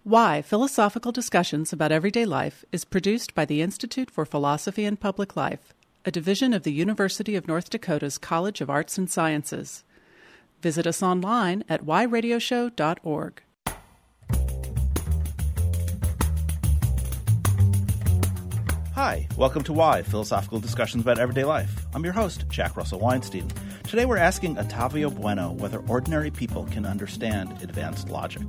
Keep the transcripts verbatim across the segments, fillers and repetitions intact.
Why Philosophical Discussions About Everyday Life is produced by the Institute for Philosophy and Public Life, a division of the University of North Dakota's College of Arts and Sciences. Visit us online at why radio show dot org. Hi, welcome to Why Philosophical Discussions About Everyday Life. I'm your host, Jack Russell Weinstein. Today we're asking Ottavio Bueno whether ordinary people can understand advanced logic.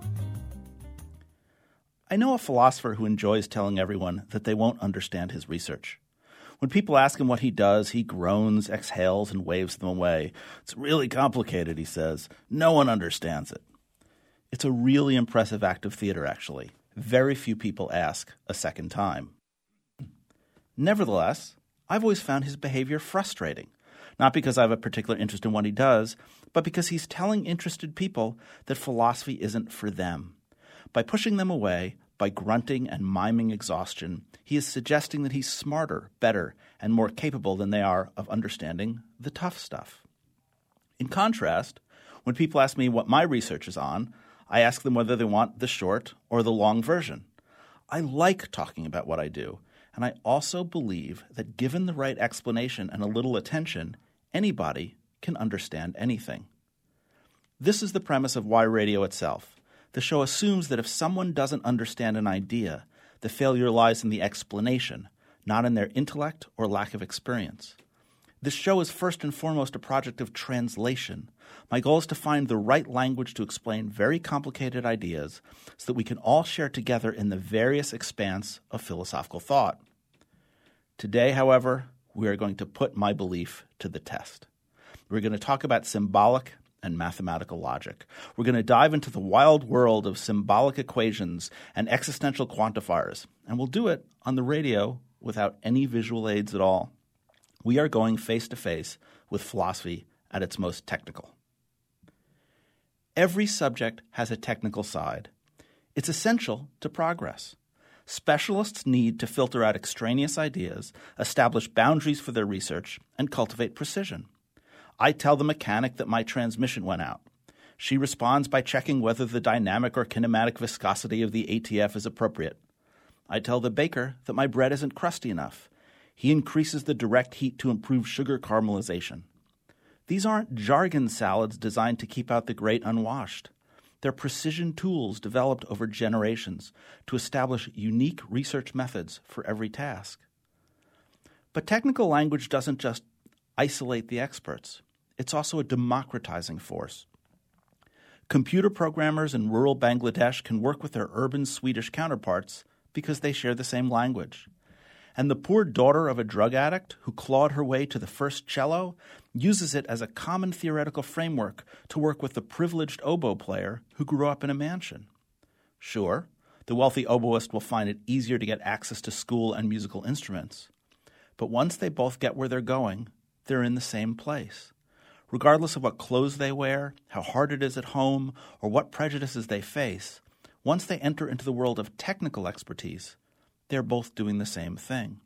I know a philosopher who enjoys telling everyone that they won't understand his research. When people ask him what he does, he groans, exhales, and waves them away. It's really complicated, he says. No one understands it. It's a really impressive act of theater, actually. Very few people ask a second time. Nevertheless, I've always found his behavior frustrating, not because I have a particular interest in what he does, but because he's telling interested people that philosophy isn't for them. By pushing them away, by grunting and miming exhaustion, he is suggesting that he's smarter, better, and more capable than they are of understanding the tough stuff. In contrast, when people ask me what my research is on, I ask them whether they want the short or the long version. I like talking about what I do, and I also believe that given the right explanation and a little attention, anybody can understand anything. This is the premise of Why Radio itself. The show assumes that if someone doesn't understand an idea, the failure lies in the explanation, not in their intellect or lack of experience. This show is first and foremost a project of translation. My goal is to find the right language to explain very complicated ideas so that we can all share together in the various expanse of philosophical thought. Today, however, we are going to put my belief to the test. We're going to talk about symbolic and mathematical logic. We're going to dive into the wild world of symbolic equations and existential quantifiers, and we'll do it on the radio without any visual aids at all. We are going face-to-face with philosophy at its most technical. Every subject has a technical side. It's essential to progress. Specialists need to filter out extraneous ideas, establish boundaries for their research, and cultivate precision. I tell the mechanic that my transmission went out. She responds by checking whether the dynamic or kinematic viscosity of the A T F is appropriate. I tell the baker that my bread isn't crusty enough. He increases the direct heat to improve sugar caramelization. These aren't jargon salads designed to keep out the great unwashed. They're precision tools developed over generations to establish unique research methods for every task. But technical language doesn't just isolate the experts. It's also a democratizing force. Computer programmers in rural Bangladesh can work with their urban Swedish counterparts because they share the same language. And the poor daughter of a drug addict who clawed her way to the first cello uses it as a common theoretical framework to work with the privileged oboe player who grew up in a mansion. Sure, the wealthy oboist will find it easier to get access to school and musical instruments. But once they both get where they're going, they're in the same place. Regardless of what clothes they wear, how hard it is at home, or what prejudices they face, once they enter into the world of technical expertise, they're both doing the same thing.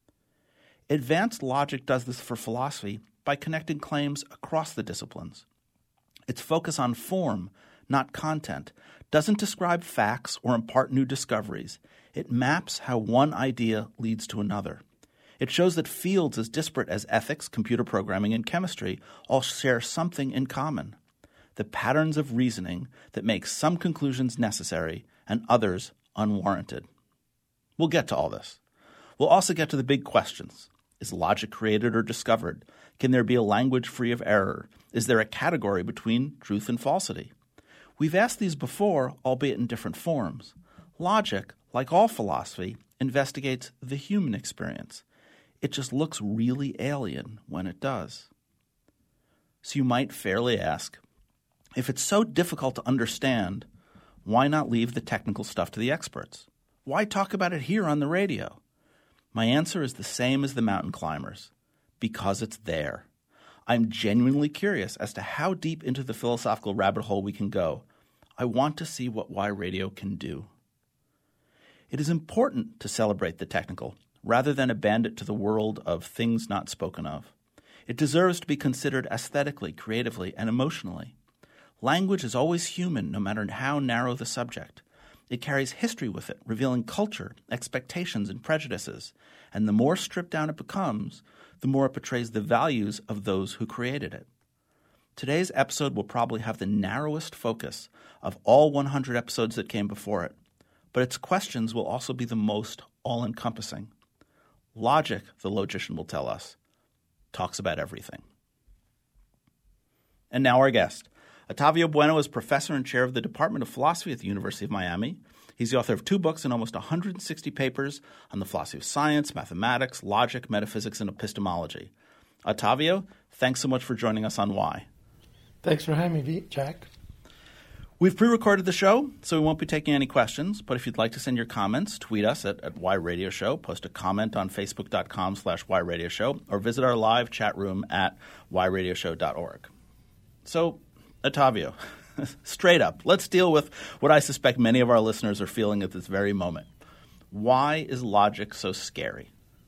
Advanced logic does this for philosophy by connecting claims across the disciplines. Its focus on form, not content, doesn't describe facts or impart new discoveries. It maps how one idea leads to another. It shows that fields as disparate as ethics, computer programming, and chemistry all share something in common: the patterns of reasoning that make some conclusions necessary and others unwarranted. We'll get to all this. We'll also get to the big questions. Is logic created or discovered? Can there be a language free of error? Is there a category between truth and falsity? We've asked these before, albeit in different forms. Logic, like all philosophy, investigates the human experience. It just looks really alien when it does. So you might fairly ask, if it's so difficult to understand, why not leave the technical stuff to the experts? Why talk about it here on the radio? My answer is the same as the mountain climbers: because it's there. I'm genuinely curious as to how deep into the philosophical rabbit hole we can go. I want to see what Why Radio can do. It is important to celebrate the technical, rather than abandon it to the world of things not spoken of. It deserves to be considered aesthetically, creatively, and emotionally. Language is always human, no matter how narrow the subject. It carries history with it, revealing culture, expectations, and prejudices. And the more stripped down it becomes, the more it portrays the values of those who created it. Today's episode will probably have the narrowest focus of all one hundred episodes that came before it, but its questions will also be the most all-encompassing. Logic, the logician will tell us, talks about everything. And now our guest. Otavio Bueno is professor and chair of the Department of Philosophy at the University of Miami. He's the author of two books and almost one hundred sixty papers on the philosophy of science, mathematics, logic, metaphysics, and epistemology. Otavio, thanks so much for joining us on Why. Thanks for having me, Jack. We've pre-recorded the show, so we won't be taking any questions. But if you'd like to send your comments, tweet us at, at Why Radio Show, post a comment on facebook.com slash Why Radio Show, or visit our live chat room at why radio show dot org. So, Otavio, straight up, let's deal with what I suspect many of our listeners are feeling at this very moment. Why is logic so scary?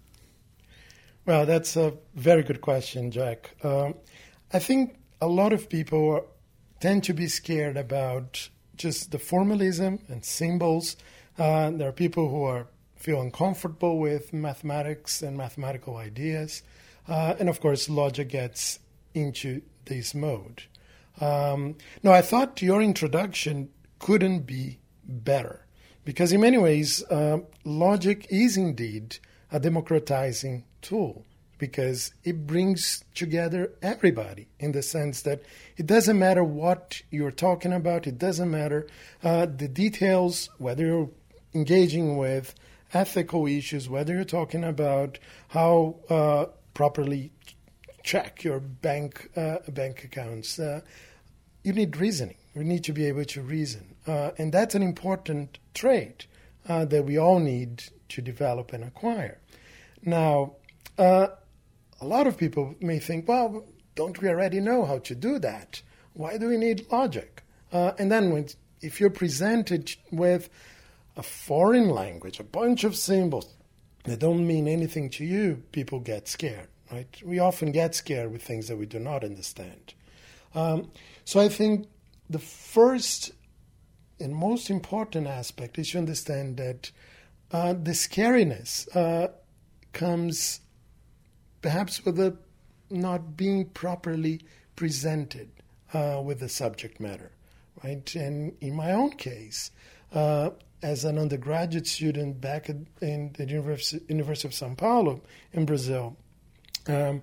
Well, that's a very good question, Jack. Um, I think a lot of people tend to be scared about just the formalism and symbols. Uh, there are people who are feel uncomfortable with mathematics and mathematical ideas. Uh, and, of course, logic gets into this mode. Um, no, I thought your introduction couldn't be better because in many ways, uh, logic is indeed a democratizing tool because it brings together everybody in the sense that it doesn't matter what you're talking about. It doesn't matter uh, the details, whether you're engaging with ethical issues, whether you're talking about how uh, properly check your bank uh, bank accounts. Uh, you need reasoning. You need to be able to reason. Uh, and that's an important trait uh, that we all need to develop and acquire. Now, uh, a lot of people may think, well, don't we already know how to do that? Why do we need logic? Uh, and then when, if you're presented with a foreign language, a bunch of symbols that don't mean anything to you, people get scared. Right? We often get scared with things that we do not understand. Um, so I think the first and most important aspect is to understand that uh, the scariness uh, comes perhaps with the not being properly presented uh, with the subject matter. Right? And in my own case, uh, as an undergraduate student back at, in the University, University of São Paulo in Brazil, Um,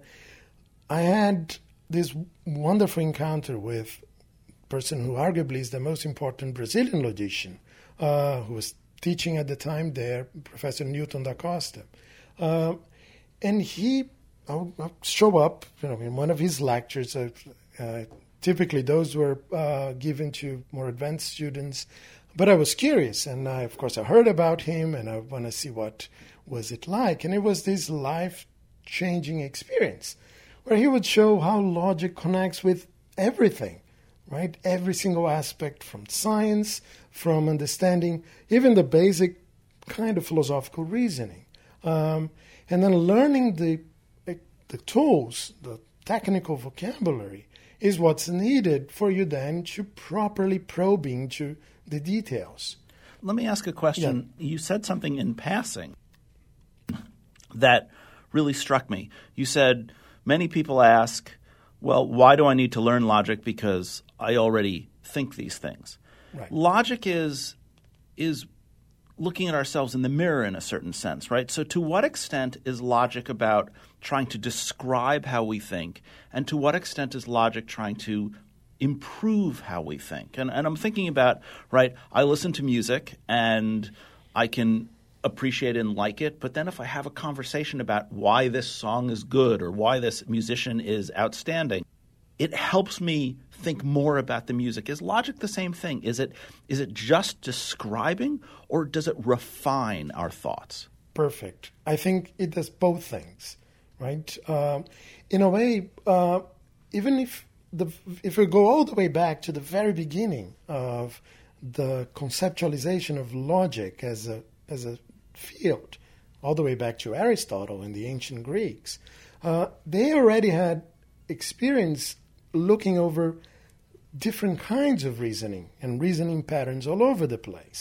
I had this wonderful encounter with a person who arguably is the most important Brazilian logician, uh, who was teaching at the time there, Professor Newton da Costa. Uh, and he, I'll, I'll show up, you know, in one of his lectures. Uh, uh, typically, those were uh, given to more advanced students. But I was curious, and I, of course, I heard about him, and I want to see what was it like. And it was this life changing experience where he would show how logic connects with everything, right? Every single aspect from science, from understanding even the basic kind of philosophical reasoning. Um, and then learning the the tools, the technical vocabulary is what's needed for you then to properly probe into the details. Let me ask a question. Yeah. You said something in passing that really struck me. You said many people ask, well, why do I need to learn logic because I already think these things? Right. Logic is is looking at ourselves in the mirror in a certain sense, right? So to what extent is logic about trying to describe how we think, and to what extent is logic trying to improve how we think? And, and I'm thinking about, right, I listen to music and I can appreciate it and like it, but then if I have a conversation about why this song is good or why this musician is outstanding, it helps me think more about the music. Is logic the same thing? Is it is it just describing, or does it refine our thoughts? Perfect. I think it does both things, right? Um, in a way, uh, even if the if we go all the way back to the very beginning of the conceptualization of logic as a as a field, all the way back to Aristotle and the ancient Greeks, uh, they already had experience looking over different kinds of reasoning and reasoning patterns all over the place,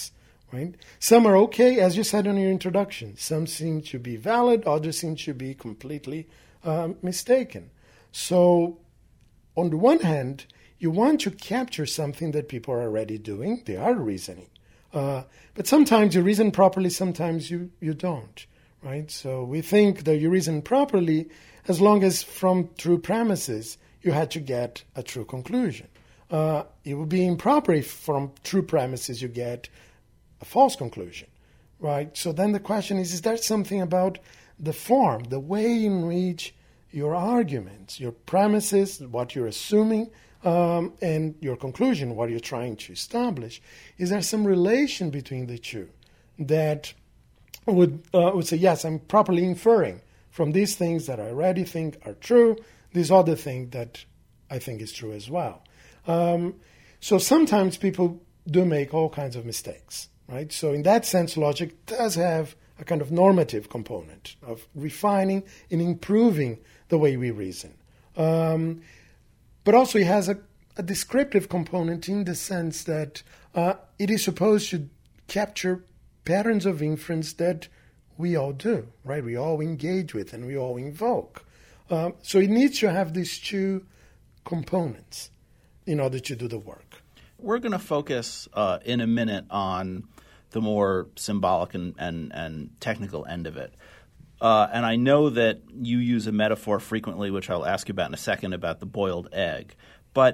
right? Some are okay, as you said in your introduction. Some seem to be valid, others seem to be completely uh, mistaken. So, on the one hand, you want to capture something that people are already doing. They are reasoning. Uh, but sometimes you reason properly, sometimes you, you don't, right? So we think that you reason properly as long as from true premises you had to get a true conclusion. Uh, it would be improper if from true premises you get a false conclusion, right? So then the question is, is there something about the form, the way in which your arguments, your premises, what you're assuming, Um, and your conclusion, what you're trying to establish, is there some relation between the two that would uh, would say, yes, I'm properly inferring from these things that I already think are true, this other thing that I think is true as well. Um, so sometimes people do make all kinds of mistakes, right? So in that sense, logic does have a kind of normative component of refining and improving the way we reason. Um, But also it has a, a descriptive component in the sense that uh, it is supposed to capture patterns of inference that we all do, right? We all engage with and we all invoke. Uh, so it needs to have these two components in order to do the work. We're going to focus uh, in a minute on the more symbolic and, and, and technical end of it. Uh, and I know that you use a metaphor frequently, which I'll ask you about in a second, about the boiled egg. But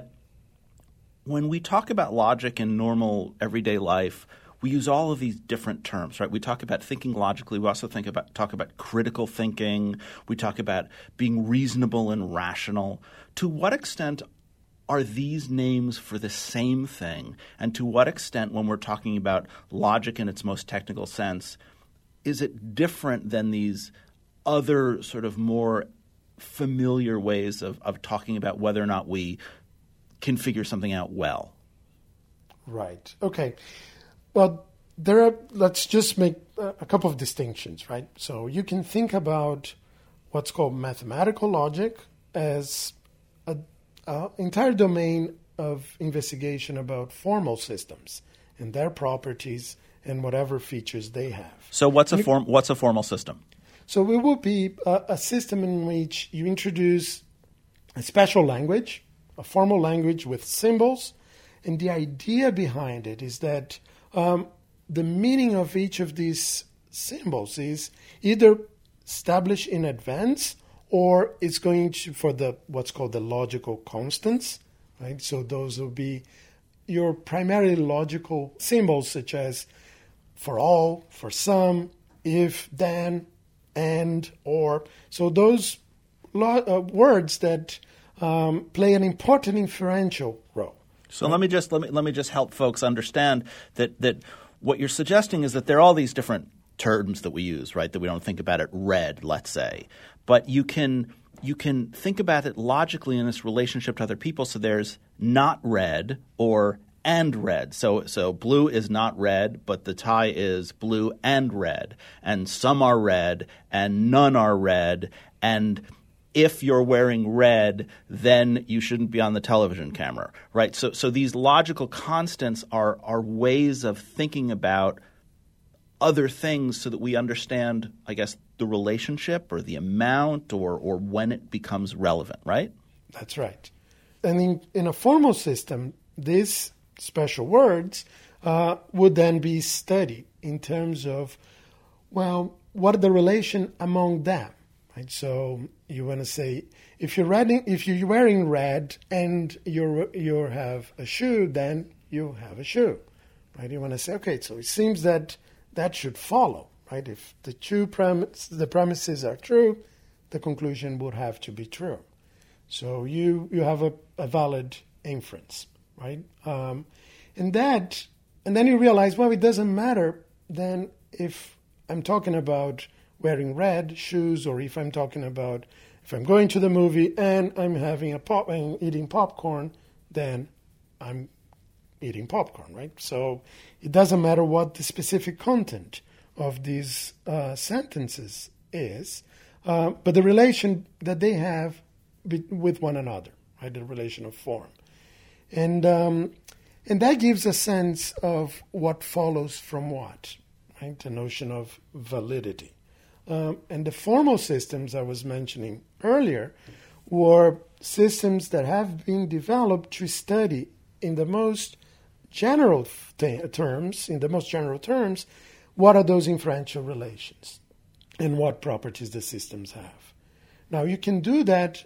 when we talk about logic in normal everyday life, we use all of these different terms, right? We talk about thinking logically. We also think about talk about critical thinking. We talk about being reasonable and rational. To what extent are these names for the same thing? And to what extent, when we're talking about logic in its most technical sense, is it different than these other sort of more familiar ways of, of talking about whether or not we can figure something out well? Right. Okay. Well, there are, let's just make a couple of distinctions, right? So you can think about what's called mathematical logic as an entire domain of investigation about formal systems and their properties and whatever features they have. So what's a form? What's a formal system? So it will be a, a system in which you introduce a special language, a formal language with symbols, and the idea behind it is that um, the meaning of each of these symbols is either established in advance or it's going to for the what's called the logical constants, right? So those will be your primarily logical symbols such as for all, for some, if, then, and, or. So those lo- uh, words that um, play an important inferential role. So let me just let me let me just help folks understand that that what you're suggesting is that there are all these different terms that we use, right? That we don't think about it red, let's say, but you can you can think about it logically in its relationship to other people. So there's not red or and red. So so blue is not red, but the tie is blue and red. And some are red and none are red. And if you're wearing red, then you shouldn't be on the television camera, right? So so these logical constants are are ways of thinking about other things so that we understand, I guess, the relationship or the amount or or when it becomes relevant, right? That's right. And in, in a formal system, this special words uh, would then be studied in terms of, well, what are the relation among them? Right? So you want to say if you're wearing if you're wearing red and you you have a shoe, then you have a shoe, right? You want to say, okay, so it seems that that should follow, right? If the two premise, the premises are true, the conclusion would have to be true. So you you have a, a valid inference. Right, um, and that, and then you realize, well, it doesn't matter then if I'm talking about wearing red shoes, or if I'm talking about if I'm going to the movie and I'm having a pop and eating popcorn, then I'm eating popcorn, right? So it doesn't matter what the specific content of these uh, sentences is, uh, but the relation that they have be- with one another, right? The relation of form. And um, And that gives a sense of what follows from what, right? The notion of validity. Um, and the formal systems I was mentioning earlier were systems that have been developed to study in the most general t- terms, in the most general terms, what are those inferential relations and what properties the systems have. Now, you can do that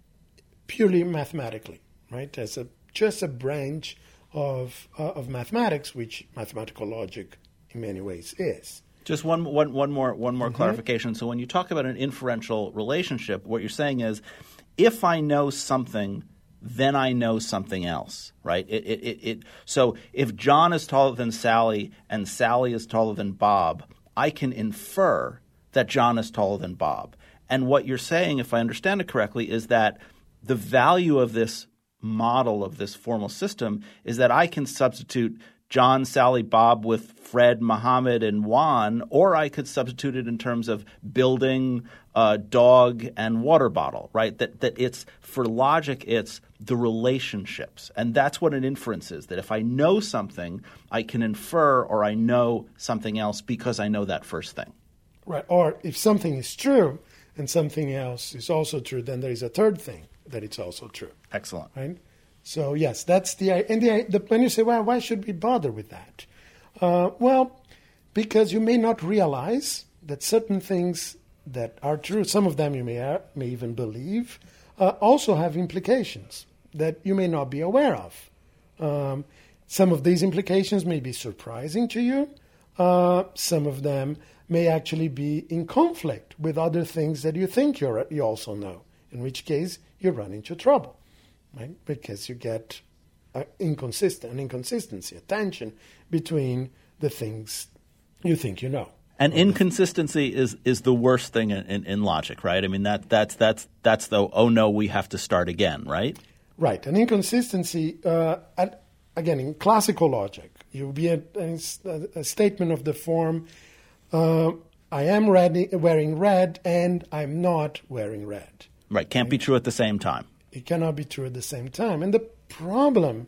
purely mathematically, right? As a just a branch of uh, of mathematics, which mathematical logic in many ways is. Just one, one, one more, one more Mm-hmm. clarification. So when you talk about an inferential relationship, what you're saying is, if I know something, then I know something else, right? It, it, it, it, so if John is taller than Sally and Sally is taller than Bob, I can infer that John is taller than Bob. And what you're saying, if I understand it correctly, is that the value of this model of this formal system is that I can substitute John, Sally, Bob with Fred, Muhammad, and Juan, or I could substitute it in terms of building, uh, dog, and water bottle, right? That that it's for logic, it's the relationships. And that's what an inference is, that if I know something, I can infer or I know something else because I know that first thing. Right. Or if something is true and something else is also true, then there is a third thing that it's also true. Excellent. Right? So, yes, that's the – and the, the when you say, well, why should we bother with that? Uh, well, because you may not realize that certain things that are true, some of them you may, uh, may even believe, uh, also have implications that you may not be aware of. Um, some of these implications may be surprising to you. Uh, some of them may actually be in conflict with other things that you think you're, you also know, in which case you run into trouble. Right? Because you get a inconsistent, an inconsistency, a tension between the things you think you know. And inconsistency is, is the worst thing in, in, in logic, right? I mean, that that's that's that's the, oh, no, we have to start again, right? Right. An inconsistency, uh, at, again, in classical logic, you would be a, a, a statement of the form, uh, I am red, wearing red and I'm not wearing red. Right. Can't be true at the same time. It cannot be true at the same time. And the problem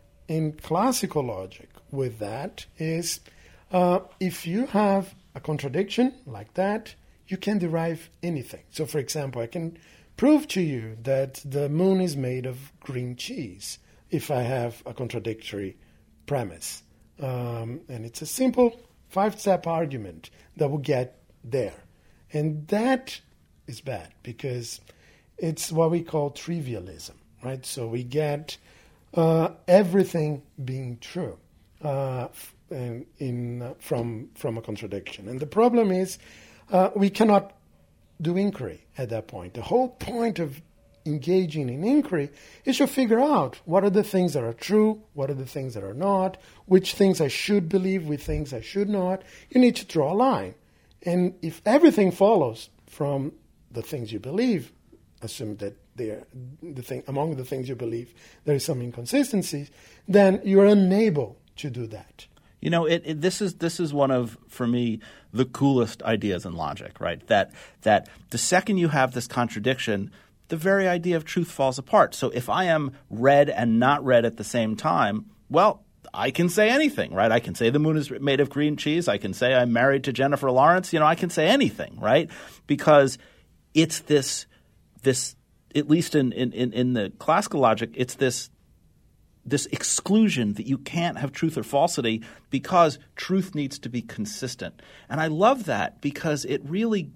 in classical logic with that is uh, if you have a contradiction like that, you can derive anything. So, for example, I can prove to you that the moon is made of green cheese if I have a contradictory premise. Um, and it's a simple five-step argument that will get there. And that is bad because it's what we call trivialism, right? So we get uh, everything being true uh, in, in uh, from from a contradiction, and the problem is uh, we cannot do inquiry at that point. The whole point of engaging in inquiry is to figure out what are the things that are true, what are the things that are not, which things I should believe, which things I should not. You need to draw a line, and if everything follows from the things you believe, assume that there, the thing among the things you believe there is some inconsistency, then you're unable to do that. You know, it, it, this is this is one of, for me, the coolest ideas in logic, right? That that the second you have this contradiction, the very idea of truth falls apart. So if I am red and not red at the same time, well, I can say anything, right? I can say the moon is made of green cheese. I can say I'm married to Jennifer Lawrence. You know, I can say anything, right? Because it's this this at least in, in, in the classical logic, it's this this exclusion that you can't have truth or falsity because truth needs to be consistent. And I love that because it really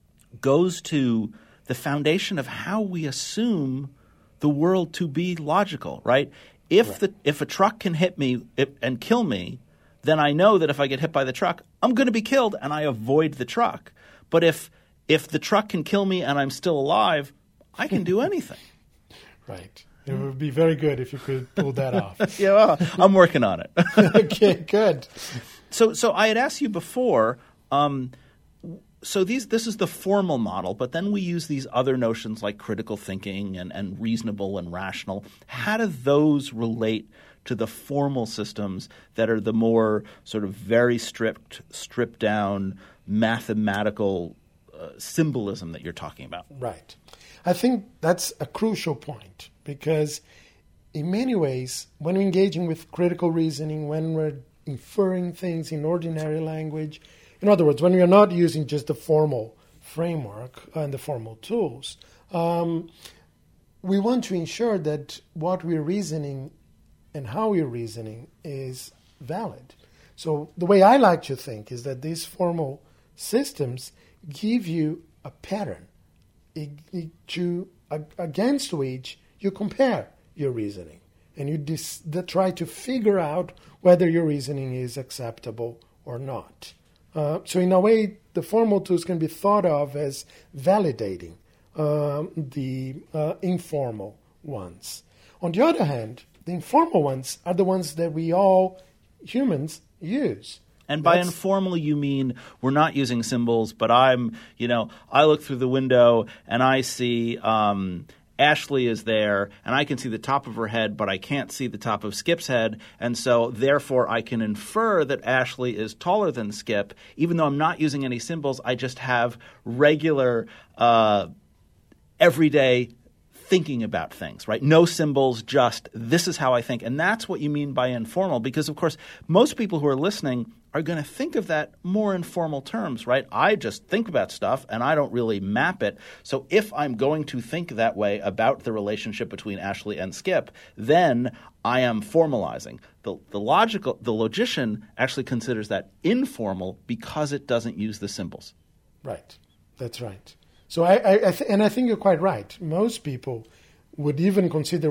goes to the foundation of how we assume the world to be logical, right? If right. the if a truck can hit me and kill me, then I know that if I get hit by the truck, I'm going to be killed and I avoid the truck. But if if the truck can kill me and I'm still alive, I can do anything. Right. It would be very good if you could pull that off. Yeah, well, I'm working on it. Okay, good. So, so I had asked you before. Um, so these, this is the formal model, but then we use these other notions like critical thinking and, and reasonable and rational. How do those relate to the formal systems that are the more sort of very stripped, stripped down mathematical uh, symbolism that you're talking about? Right. I think that's a crucial point because in many ways, when we're engaging with critical reasoning, when we're inferring things in ordinary language, in other words, when we are not using just the formal framework and the formal tools, um, we want to ensure that what we're reasoning and how we're reasoning is valid. So the way I like to think is that these formal systems give you a pattern to, against which you compare your reasoning. And you dis- try to figure out whether your reasoning is acceptable or not. Uh, so in a way, the formal tools can be thought of as validating um, the uh, informal ones. On the other hand, the informal ones are the ones that we all humans use. And by That's, informal, you mean we're not using symbols, but I'm, you know, I look through the window and I see um, Ashley is there, and I can see the top of her head, but I can't see the top of Skip's head, and so therefore I can infer that Ashley is taller than Skip. Even though I'm not using any symbols, I just have regular, uh, everyday thinking about things, right? No symbols, just this is how I think. And that's what you mean by informal, because, of course, most people who are listening are going to think of that more informal terms, right? I just think about stuff and I don't really map it. So if I'm going to think that way about the relationship between Ashley and Skip, then I am formalizing. The, the logical, the logician actually considers that informal because it doesn't use the symbols. Right. That's right. So I, I, I th- and I think you're quite right. Most people would even consider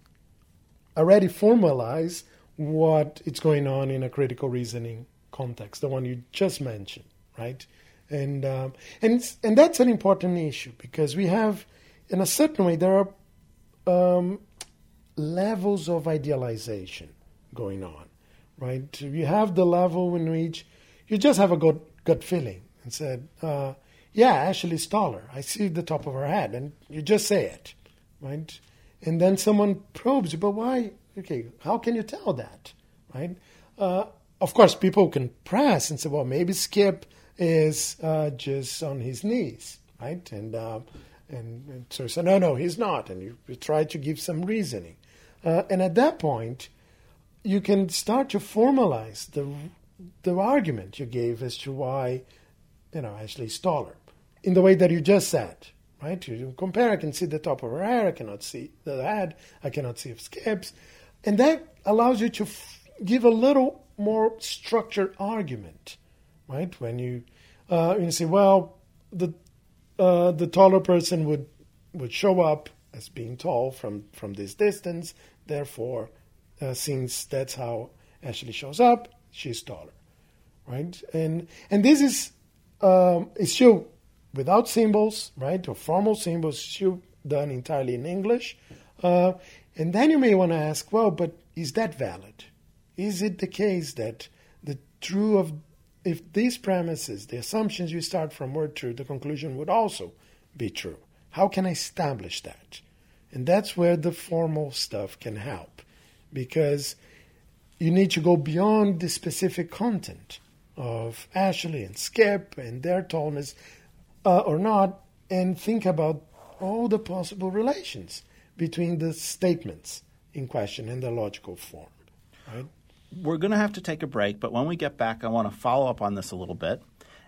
already formalize what is going on in a critical reasoning context, the one you just mentioned, right? And um, and and that's an important issue because we have, in a certain way, there are um, levels of idealization going on, right? You have the level in which you just have a good gut feeling and said, uh, yeah, Ashley's taller. I see the top of her head, and you just say it, right? And then someone probes you, but why? Okay, how can you tell that, right? Uh, Of course, people can press and say, well, maybe Skip is uh, just on his knees, right? And um, and, and so you say, no, no, he's not. And you, you try to give some reasoning. Uh, and at that point, you can start to formalize the the argument you gave as to why, you know, Ashley's taller in the way that you just said, right? You compare, I can see the top of her hair, I cannot see the head, I cannot see if Skip's. And that allows you to f- give a little more structured argument, right? When you uh, you say, well, the uh, the taller person would would show up as being tall from, from this distance. Therefore, uh, since that's how Ashley shows up, she's taller, right? And and this is um, is still without symbols, right? Or formal symbols, still done entirely in English. Uh, and then you may want to ask, well, but is that valid? Is it the case that the true of, if these premises, the assumptions you start from were true, the conclusion would also be true? How can I establish that? And that's where the formal stuff can help, because you need to go beyond the specific content of Ashley and Skip and their tallness uh, or not, and think about all the possible relations between the statements in question and the logical form, right? We're going to have to take a break, but when we get back, I want to follow up on this a little bit.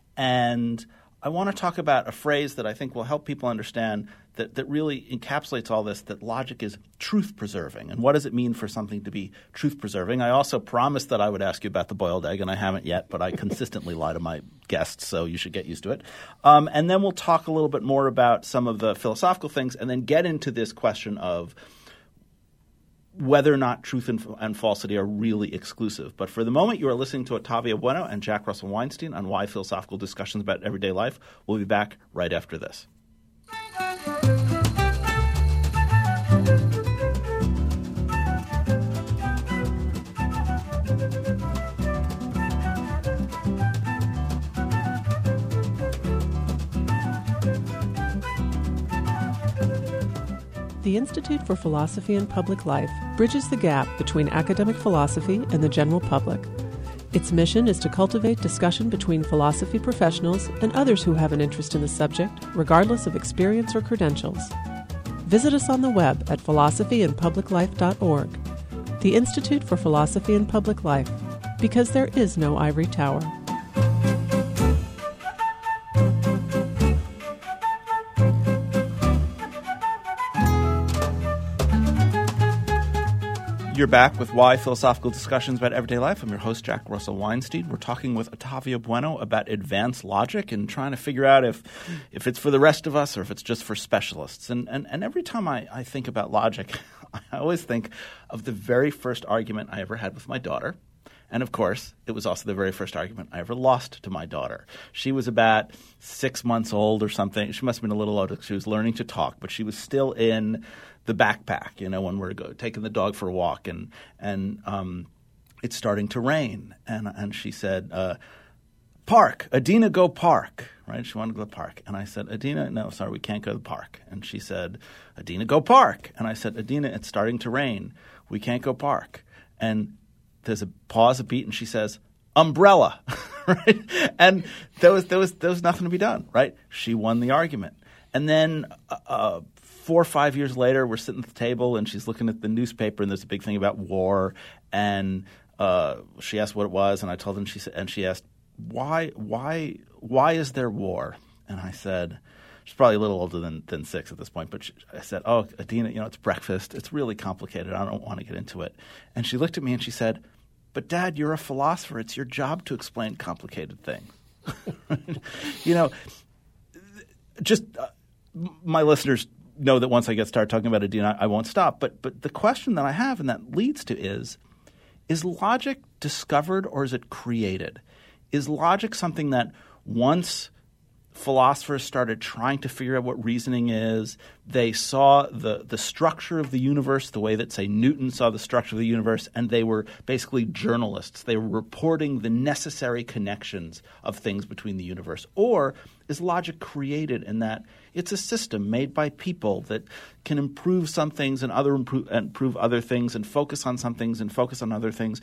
And I want to talk about a phrase that I think will help people understand that, that really encapsulates all this, that logic is truth-preserving. And what does it mean for something to be truth-preserving? I also promised that I would ask you about the boiled egg, and I haven't yet, but I consistently lie to my guests, so you should get used to it. Um, and then we'll talk a little bit more about some of the philosophical things and then get into this question of whether or not truth and, and falsity are really exclusive. But for the moment, you are listening to Ottavio Bueno and Jack Russell Weinstein on Why Philosophical Discussions About Everyday Life. We'll be back right after this. The Institute for Philosophy and Public Life bridges the gap between academic philosophy and the general public. Its mission is to cultivate discussion between philosophy professionals and others who have an interest in the subject, regardless of experience or credentials. Visit us on the web at philosophy and public life dot org. The Institute for Philosophy and Public Life, because there is no ivory tower. You're back with Why Philosophical Discussions About Everyday Life. I'm your host, Jack Russell Weinstein. We're talking with Ottavio Bueno about advanced logic and trying to figure out if if it's for the rest of us or if it's just for specialists. And and, and every time I, I think about logic, I always think of the very first argument I ever had with my daughter. And, of course, it was also the very first argument I ever lost to my daughter. She was about six months old or something. She must have been a little older because she was learning to talk, but she was still in the backpack, you know, when we're go, taking the dog for a walk. And and um, it's starting to rain. And, and she said, uh, park, Adina, go park, right? She wanted to go to the park. And I said, Adina, no, sorry, we can't go to the park. And she said, Adina, go park. And I said, Adina, it's starting to rain. We can't go park. And there's a pause, a beat, and she says, umbrella, right? And there was there was there was nothing to be done, right? She won the argument. And then uh, four or five years later, we're sitting at the table, and she's looking at the newspaper, and there's a big thing about war. And uh, she asked what it was, and I told her, and she said, and she asked, why why why is there war? And I said, she's probably a little older than, than six at this point, but she, I said, oh, Adina, you know, it's breakfast. It's really complicated. I don't want to get into it. And she looked at me and she said, but Dad, you're a philosopher. It's your job to explain complicated things. You know, just uh, my listeners know that once I get started talking about Adina, I, I won't stop. But but the question that I have and that leads to is, is logic discovered or is it created? Is logic something that once philosophers started trying to figure out what reasoning is, they saw the, the structure of the universe the way that, say, Newton saw the structure of the universe, and they were basically journalists. They were reporting the necessary connections of things between the universe. Or is logic created in that it's a system made by people that can improve some things and other improve, improve other things and focus on some things and focus on other things?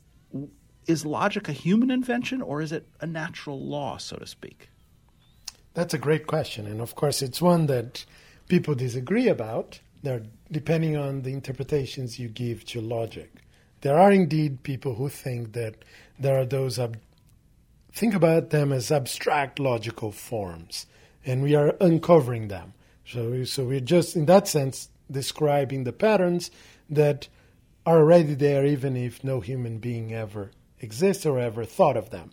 Is logic a human invention or is it a natural law, so to speak? That's a great question, and of course it's one that people disagree about. They're depending on the interpretations you give to logic. There are indeed people who think that there are those, ab- think about them as abstract logical forms, and we are uncovering them. So, we, so we're just, in that sense, describing the patterns that are already there even if no human being ever exists or ever thought of them.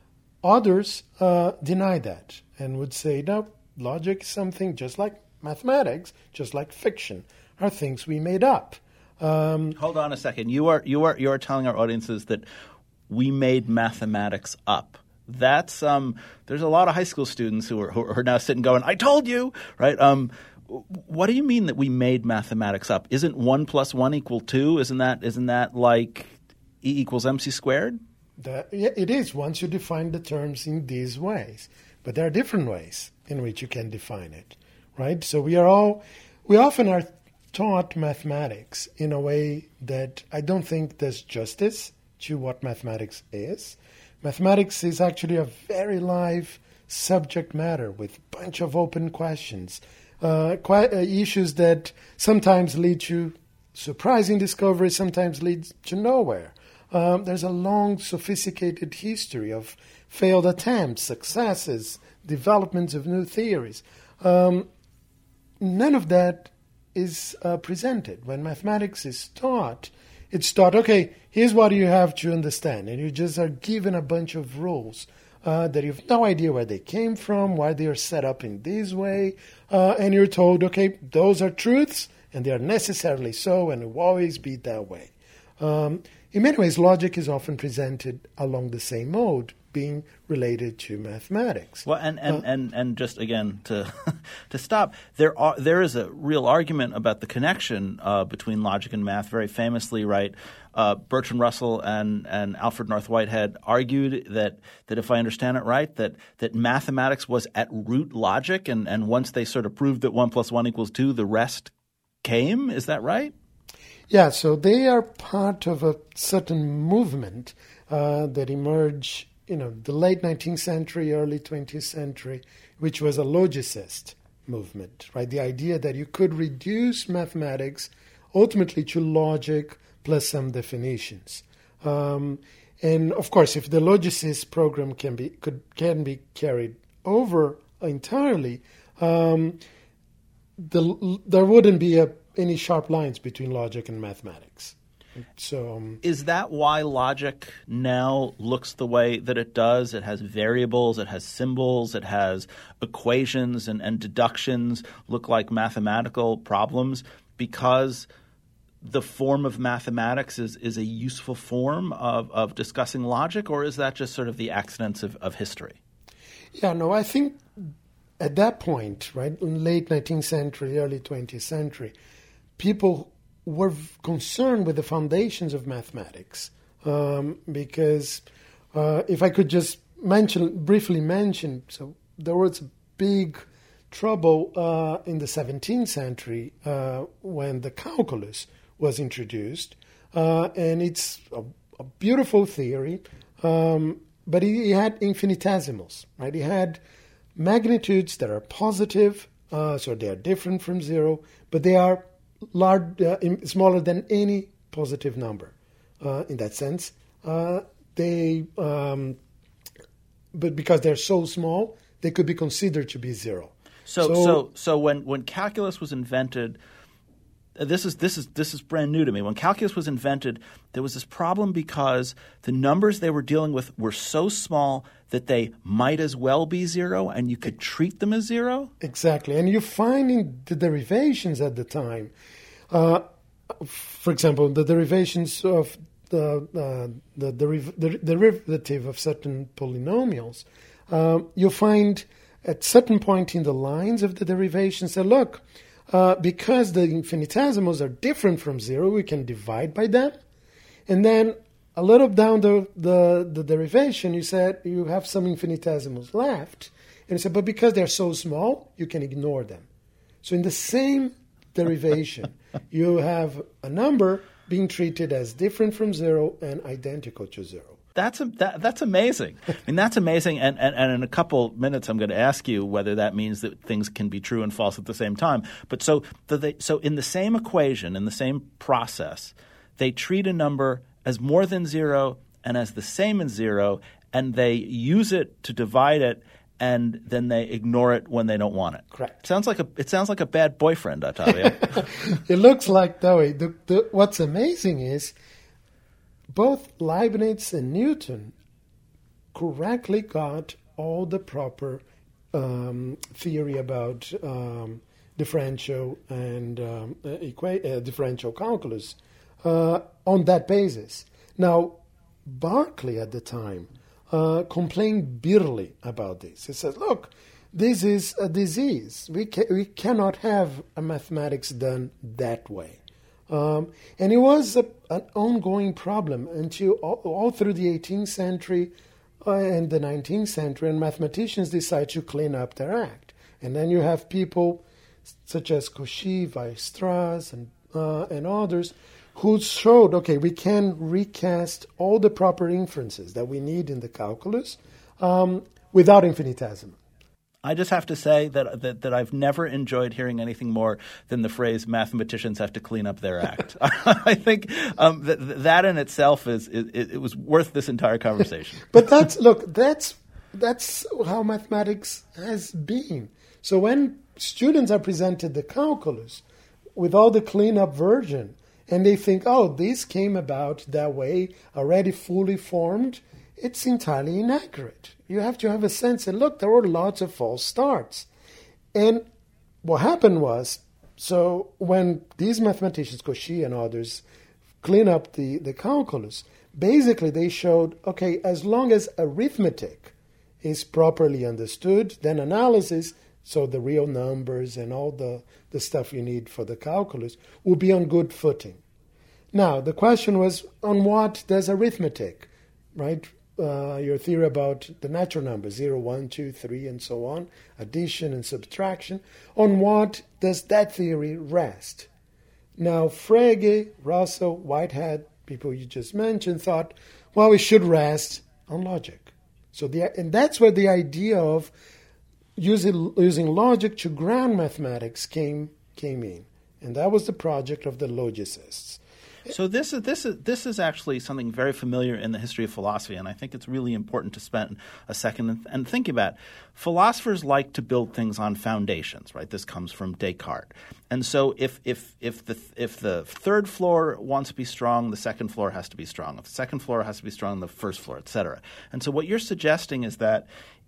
Others uh, deny that and would say, no, logic is something just like mathematics, just like fiction, are things we made up. Um, Hold on a second. You are you are you are telling our audiences that we made mathematics up. That's um. There's a lot of high school students who are who are now sitting going, I told you, right? Um, what do you mean that we made mathematics up? Isn't one plus one equal two? Isn't that isn't that like E equals mc squared? That, yeah, it is once you define the terms in these ways. But there are different ways in which you can define it, right? So we are all, we often are taught mathematics in a way that I don't think does justice to what mathematics is. Mathematics is actually a very live subject matter with a bunch of open questions, uh, quite, uh, issues that sometimes lead to surprising discoveries, sometimes lead to nowhere. Um, there's a long, sophisticated history of failed attempts, successes, developments of new theories. Um, none of that is uh, presented. When mathematics is taught, it's taught, okay, here's what you have to understand. And you just are given a bunch of rules uh, that you have no idea where they came from, why they are set up in this way. Uh, and you're told, okay, those are truths, and they are necessarily so, and it will always be that way. Um, in many ways, logic is often presented along the same mode, being related to mathematics. Well, and and, uh, and, and just again to to stop, there are there is a real argument about the connection uh, between logic and math. Very famously, right, uh, Bertrand Russell and, and Alfred North Whitehead argued that that if I understand it right, that that mathematics was at root logic, and, and once they sort of proved that one plus one equals two, the rest came. Is that right? Yeah, so they are part of a certain movement uh, that emerged, you know, the late nineteenth century, early twentieth century, which was a logicist movement, right? The idea that you could reduce mathematics ultimately to logic plus some definitions. Um, and of course, if the Logicis program can be could can be carried over entirely, um, the, there wouldn't be a, any sharp lines between logic and mathematics. So, um, is that why logic now looks the way that it does? It has variables, it has symbols, it has equations, and, and deductions look like mathematical problems because the form of mathematics is, is a useful form of, of discussing logic, or is that just sort of the accidents of, of history? Yeah, no, I think at that point, right, in late nineteenth century, early twentieth century, people were concerned with the foundations of mathematics um, because uh, if I could just mention, briefly mention, so there was a big trouble uh, in the seventeenth century uh, when the calculus was introduced, uh, and it's a, a beautiful theory, um, but it had infinitesimals, right? It had magnitudes that are positive, uh, so they are different from zero, but they are large, uh, smaller than any positive number. Uh, in that sense, uh, they, um, but because they're so small, they could be considered to be zero. So, so, so, so when, when calculus was invented, this is this is this is brand new to me. When calculus was invented, there was this problem because the numbers they were dealing with were so small that they might as well be zero, and you could treat them as zero. Exactly, and you find in the derivations at the time, uh, for example, the derivations of the uh, the, deriv- the derivative of certain polynomials, uh, you find at certain point in the lines of the derivations that look. Uh, because the infinitesimals are different from zero, we can divide by them. And then a little down the, the, the derivation, you said you have some infinitesimals left. And you said, but because they're so small, you can ignore them. So in the same derivation, you have a number being treated as different from zero and identical to zero. That's a, that, that's amazing. I mean, that's amazing. And, and, and in a couple minutes, I'm going to ask you whether that means that things can be true and false at the same time. But so the, they, so in the same equation, in the same process, they treat a number as more than zero and as the same as zero, and they use it to divide it, and then they ignore it when they don't want it. Correct. Sounds like a it sounds like a bad boyfriend, Ottavio. It looks like that way. The, the, what's amazing is both Leibniz and Newton correctly got all the proper um, theory about um, differential and um, equa- uh, differential calculus uh, on that basis. Now, Berkeley at the time uh, complained bitterly about this. He said, look, this is a disease. We, ca- we cannot have a mathematics done that way. Um, and it was a, an ongoing problem until all, all through the eighteenth century uh, and the nineteenth century, and mathematicians decide to clean up their act. And then you have people such as Cauchy, Weierstrass, and, uh, and others who showed, okay, we can recast all the proper inferences that we need in the calculus um, without infinitesimal. I just have to say that, that that I've never enjoyed hearing anything more than the phrase "mathematicians have to clean up their act." I think um, that that in itself is it, it was worth this entire conversation. But that's look, that's that's how mathematics has been. So when students are presented the calculus with all the clean-up version, and they think, "Oh, this came about that way, already fully formed," it's entirely inaccurate. You have to have a sense that, look, there were lots of false starts. And what happened was, so when these mathematicians, Cauchy and others, clean up the, the calculus, basically they showed, okay, as long as arithmetic is properly understood, then analysis, so the real numbers and all the, the stuff you need for the calculus, will be on good footing. Now, the question was, on what does arithmetic, right? Uh, your theory about the natural numbers, zero, one, two, three, and so on, addition and subtraction, on what does that theory rest? Now, Frege, Russell, Whitehead, people you just mentioned, thought, well, it should rest on logic. So the, and that's where the idea of using, using logic to ground mathematics came came in. And that was the project of the logicists. So this is this is this is actually something very familiar in the history of philosophy, and I think it's really important to spend a second and, and think about. Philosophers like to build things on foundations, right? This comes from Descartes, and so if if if the if the third floor wants to be strong, the second floor has to be strong. If the second floor has to be strong, the first floor, et cetera. And so what you're suggesting is that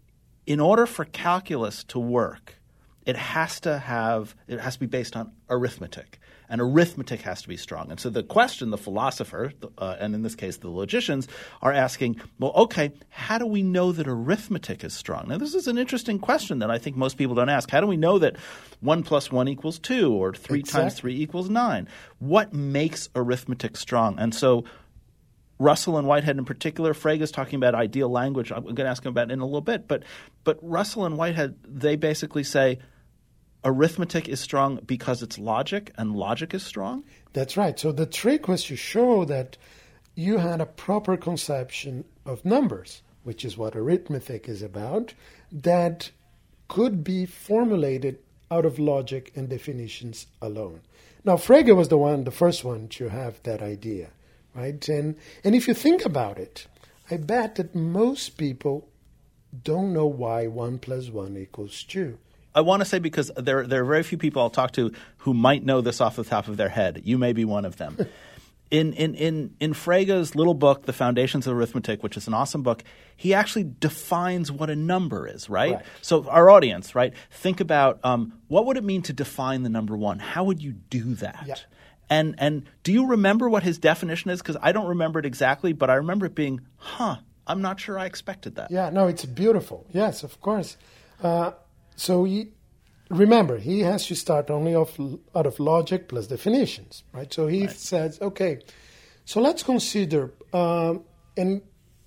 in order for calculus to work, it has to have it has to be based on arithmetic. And arithmetic has to be strong. And so the question the philosopher, uh, and in this case the logicians, are asking, well, okay, how do we know that arithmetic is strong? Now, this is an interesting question that I think most people don't ask. How do we know that one plus one equals two or three exactly. times three equals nine? What makes arithmetic strong? And so Russell and Whitehead in particular, Frege is talking about ideal language. I'm going to ask him about it in a little bit. But, but Russell and Whitehead, they basically say – arithmetic is strong because it's logic, and logic is strong? That's right. So the trick was to show that you had a proper conception of numbers, which is what arithmetic is about, that could be formulated out of logic and definitions alone. Now, Frege was the one, the first one to have that idea, right? And and if you think about it, I bet that most people don't know why one plus one equals two. I want to say because there, there are very few people I'll talk to who might know this off the top of their head. You may be one of them. in, in, in, in Frege's little book, The Foundations of Arithmetic, which is an awesome book, he actually defines what a number is, right? right. So our audience, right, think about um, what would it mean to define the number one? How would you do that? Yeah. And, and do you remember what his definition is? Because I don't remember it exactly, but I remember it being, huh, I'm not sure I expected that. Yeah, no, it's beautiful. Yes, of course. Uh, So he, remember, he has to start only off, out of logic plus definitions, right? So he right. says, okay, so let's consider, um, and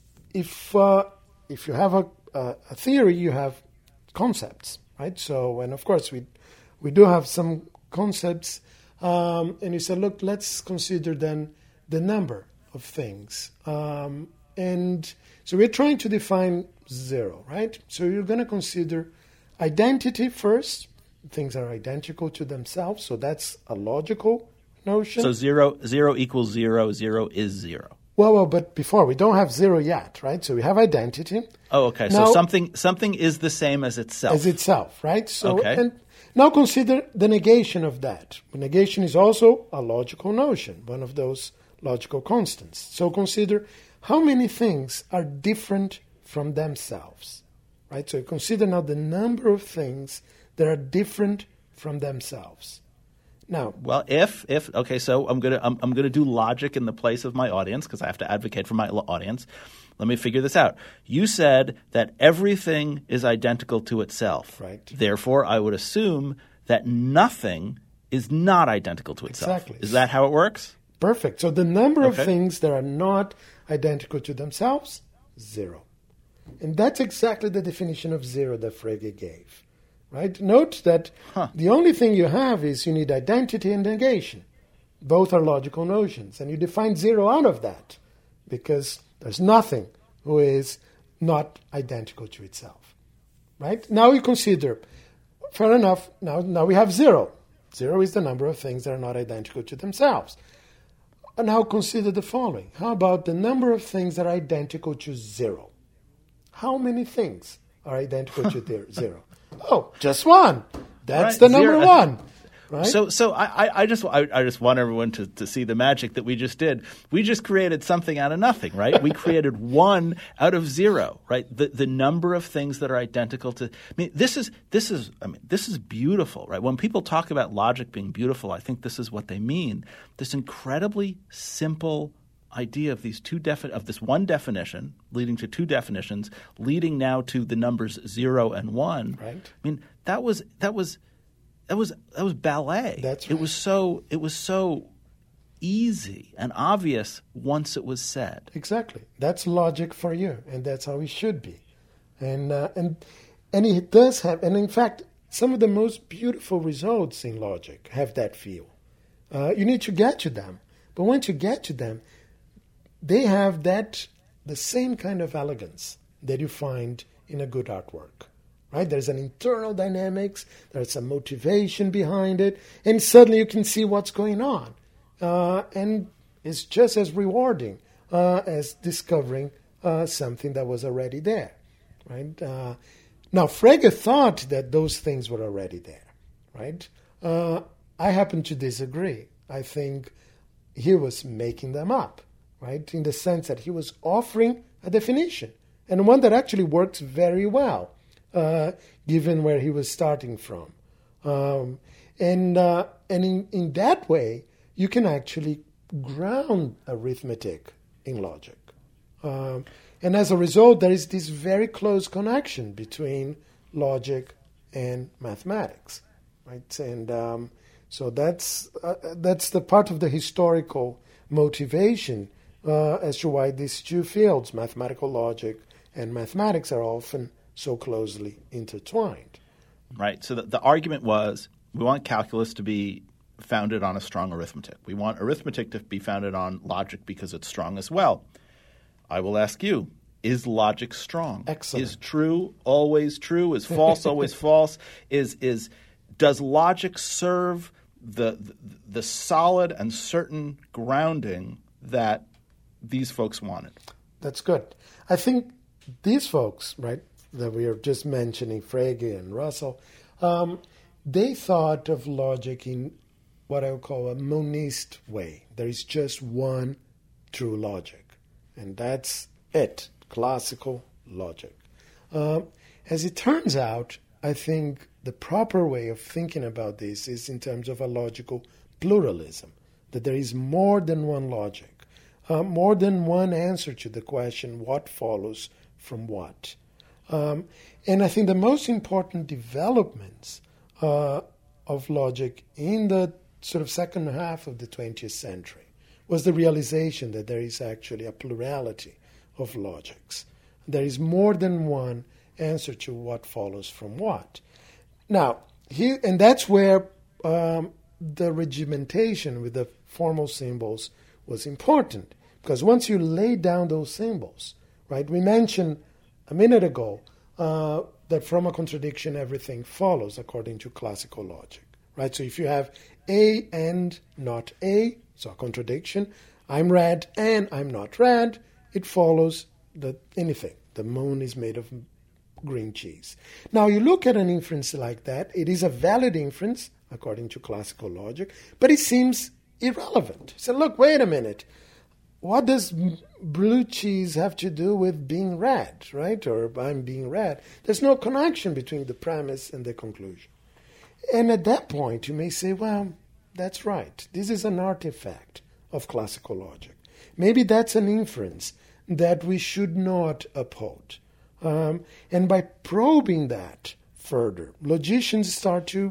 if uh, if you have a, a theory, you have concepts, right? So, and of course, we we do have some concepts, um, and he said, look, let's consider then the number of things. Um, and so we're trying to define zero, right? So you're going to consider identity first. Things are identical to themselves, so that's a logical notion. So zero, zero equals zero, zero is zero. Well, well, but before, we don't have zero yet, right? So we have identity. Oh, okay. Now, so something something is the same as itself. As itself, right? So, okay. And now consider the negation of that. Negation is also a logical notion, one of those logical constants. So consider how many things are different from themselves. Right? So consider now the number of things that are different from themselves. Now, well, if if okay, so I'm gonna I'm, I'm gonna do logic in the place of my audience because I have to advocate for my audience. Let me figure this out. You said that everything is identical to itself. Right. Therefore, I would assume that nothing is not identical to itself. Exactly. Is that how it works? Perfect. So the number okay. of things that are not identical to themselves, zero. And that's exactly the definition of zero that Frege gave. Right? Note that huh. the only thing you have is you need identity and negation. Both are logical notions. And you define zero out of that because there's nothing who is not identical to itself. Right? Now you consider, fair enough, now, now we have zero. Zero is the number of things that are not identical to themselves. And now consider the following. How about the number of things that are identical to zero? How many things are identical to zero? Oh, just one. That's right. the number Zero. one. Right? So, so I, I just, I, I just want everyone to, to see the magic that we just did. We just created something out of nothing, right? We created one out of zero, right? The the number of things that are identical to. I mean, this is this is I mean, this is beautiful, right? When people talk about logic being beautiful, I think this is what they mean. This incredibly simple idea of these two defi- of this one definition leading to two definitions, leading now to the numbers zero and one. Right. I mean, that was that was that was that was ballet. That's right. It was so it was so easy and obvious once it was said. Exactly. That's logic for you, and that's how it should be. And uh, and and it does have, and in fact, some of the most beautiful results in logic have that feel. Uh, you need to get to them, but once you get to them, they have that the same kind of elegance that you find in a good artwork, right? There's an internal dynamics, there's a motivation behind it, and suddenly you can see what's going on. Uh, and it's just as rewarding uh, as discovering uh, something that was already there, right? Uh, now, Frege thought that those things were already there, right? Uh, I happen to disagree. I think he was making them up, right? In the sense that he was offering a definition, and one that actually works very well, uh, given where he was starting from. Um, and uh, and in, in that way, you can actually ground arithmetic in logic. Um, and as a result, there is this very close connection between logic and mathematics, right? And um, so that's uh, that's the part of the historical motivation uh, as to why these two fields, mathematical logic and mathematics, are often so closely intertwined. Right. So the, the argument was we want calculus to be founded on a strong arithmetic. We want arithmetic to be founded on logic because it's strong as well. I will ask you, is logic strong? Excellent. Is true always true? Is false always false? Is is does logic serve the, the the solid and certain grounding that these folks wanted? That's good. I think these folks, right, that we are just mentioning, Frege and Russell, um, they thought of logic in what I would call a monist way. There is just one true logic, and that's it, classical logic. Uh, as it turns out, I think the proper way of thinking about this is in terms of a logical pluralism, that there is more than one logic, uh, more than one answer to the question, what follows from what? Um, and I think the most important developments uh, of logic in the sort of second half of the twentieth century was the realization that there is actually a plurality of logics. There is more than one answer to what follows from what. Now, here, and that's where um, the regimentation with the formal symbols was important, because once you lay down those symbols, right, we mentioned a minute ago uh, that from a contradiction everything follows according to classical logic, right? So if you have A and not A, so a contradiction, I'm red and I'm not red, it follows that anything. The moon is made of green cheese. Now you look at an inference like that, it is a valid inference according to classical logic, but it seems irrelevant. So look, wait a minute. What does blue cheese have to do with being red, right? Or I'm being red. There's no connection between the premise and the conclusion. And at that point, you may say, well, that's right. This is an artifact of classical logic. Maybe that's an inference that we should not uphold. Um, and by probing that further, logicians start to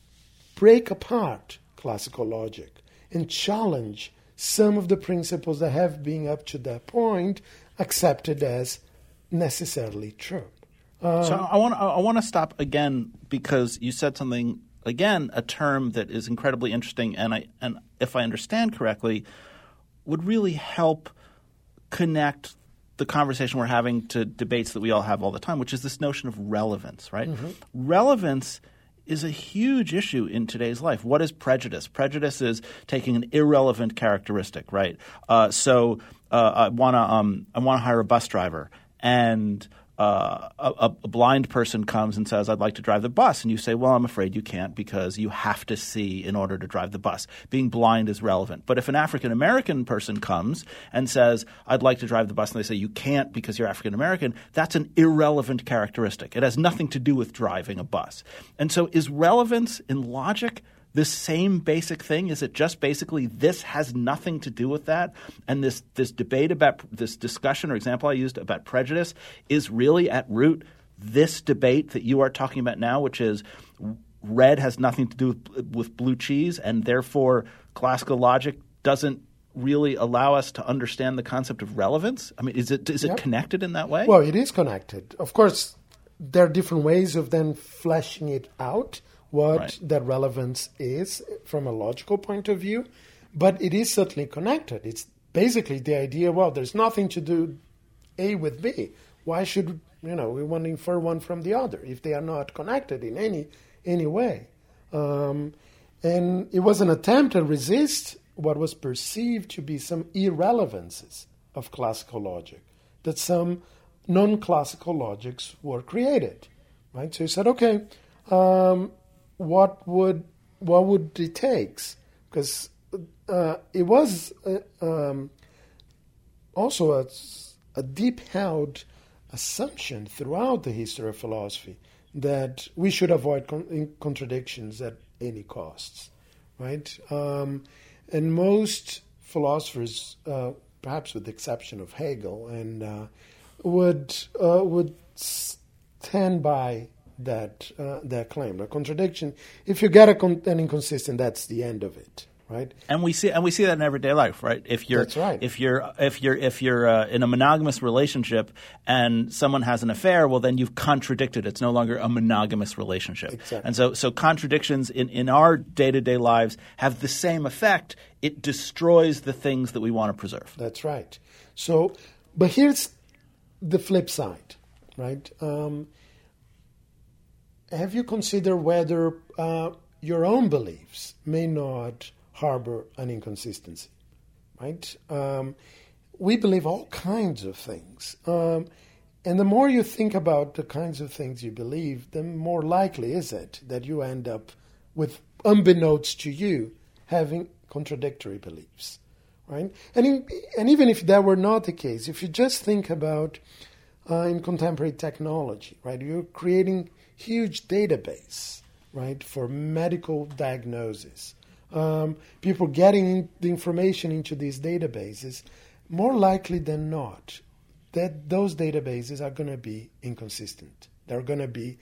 break apart classical logic and challenge some of the principles that have been up to that point accepted as necessarily true. Um, so I want I want to stop again because you said something again, a term that is incredibly interesting, and I and if I understand correctly, would really help connect the conversation we're having to debates that we all have all the time, which is this notion of relevance, right? Mm-hmm. Relevance is a huge issue in today's life. What is prejudice? Prejudice is taking an irrelevant characteristic, right? Uh, so uh, I want to um, I want to hire a bus driver, and uh, a, a blind person comes and says, "I'd like to drive the bus," and you say, "Well, I'm afraid you can't because you have to see in order to drive the bus." Being blind is relevant. But if an African American person comes and says, "I'd like to drive the bus," and they say, "You can't because you're African American," that's an irrelevant characteristic. It has nothing to do with driving a bus. And so is relevance in logic the same basic thing? Is it just basically this has nothing to do with that? And this this debate about this discussion or example I used about prejudice is really at root this debate that you are talking about now, which is red has nothing to do with, with blue cheese, and therefore classical logic doesn't really allow us to understand the concept of relevance? I mean, is it is it yep. connected in that way? Well, it is connected. Of course, there are different ways of then fleshing it out, what right. that relevance is from a logical point of view, but it is certainly connected. It's basically the idea, well, there's nothing to do A with B. why should, you know, we want to infer one from the other if they are not connected in any any way? Um, and it was an attempt to resist what was perceived to be some irrelevances of classical logic, that some non-classical logics were created, right? So he said, okay, um, what would what would it take? Because uh, it was uh, um, also a, a deep-held assumption throughout the history of philosophy that we should avoid con- contradictions at any costs, right? Um, and most philosophers, uh, perhaps with the exception of Hegel, and uh, would uh, would stand by that uh, that claim. A contradiction, if you get a con- an inconsistent, that's the end of it, right? And we see and we see that in everyday life, right? If you're That's right. if you're if you're if you're uh, in a monogamous relationship and someone has an affair, well, then you've contradicted. It's no longer a monogamous relationship. Exactly. And so so contradictions in, in our day-to-day lives have the same effect. It destroys the things that we want to preserve. That's right. So, but here's the flip side, right? Um, have you considered whether uh, your own beliefs may not harbor an inconsistency, right? Um, we believe all kinds of things. Um, and the more you think about the kinds of things you believe, the more likely is it that you end up with, unbeknownst to you, having contradictory beliefs, right? And, in, and even if that were not the case, if you just think about uh, in contemporary technology, right? You're creating huge database, right, for medical diagnosis. Um, people getting the information into these databases, more likely than not, that those databases are going to be inconsistent. They're going to be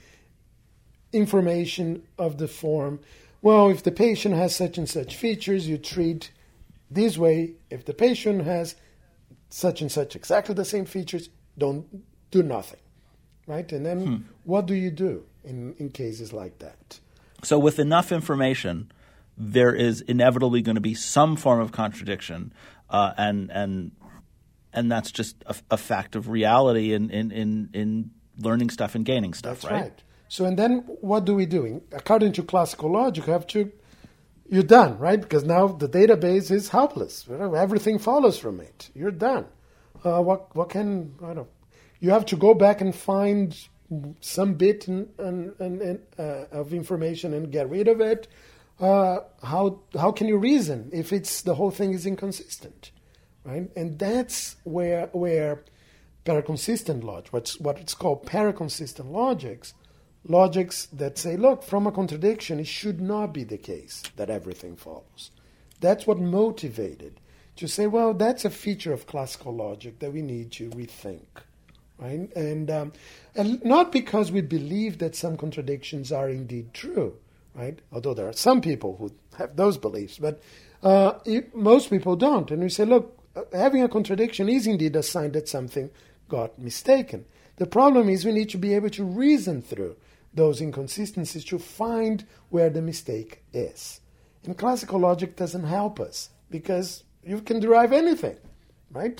information of the form, well, if the patient has such and such features, you treat this way. If the patient has such and such exactly the same features, don't do nothing, right? And then hmm. what do you do in, in cases like that? So with enough information, there is inevitably going to be some form of contradiction, uh, and and and that's just a, a fact of reality in, in, in, in learning stuff and gaining stuff, that's right? right. So and then what do we do? According to classical logic, you have to you're done, right? Because now the database is helpless. Everything follows from it. You're done. Uh, what what can I don't know? You have to go back and find some bit and, and, and, uh, of information and get rid of it. Uh, how how can you reason if it's the whole thing is inconsistent, right? And that's where where paraconsistent logic, what's what it's called paraconsistent logics, logics that say, look, from a contradiction, it should not be the case that everything follows. That's what motivated to say, well, that's a feature of classical logic that we need to rethink, right? And um, and not because we believe that some contradictions are indeed true, right? Although there are some people who have those beliefs, but uh, it, most people don't. And we say, look, having a contradiction is indeed a sign that something got mistaken. The problem is we need to be able to reason through those inconsistencies to find where the mistake is. And classical logic doesn't help us because you can derive anything, right?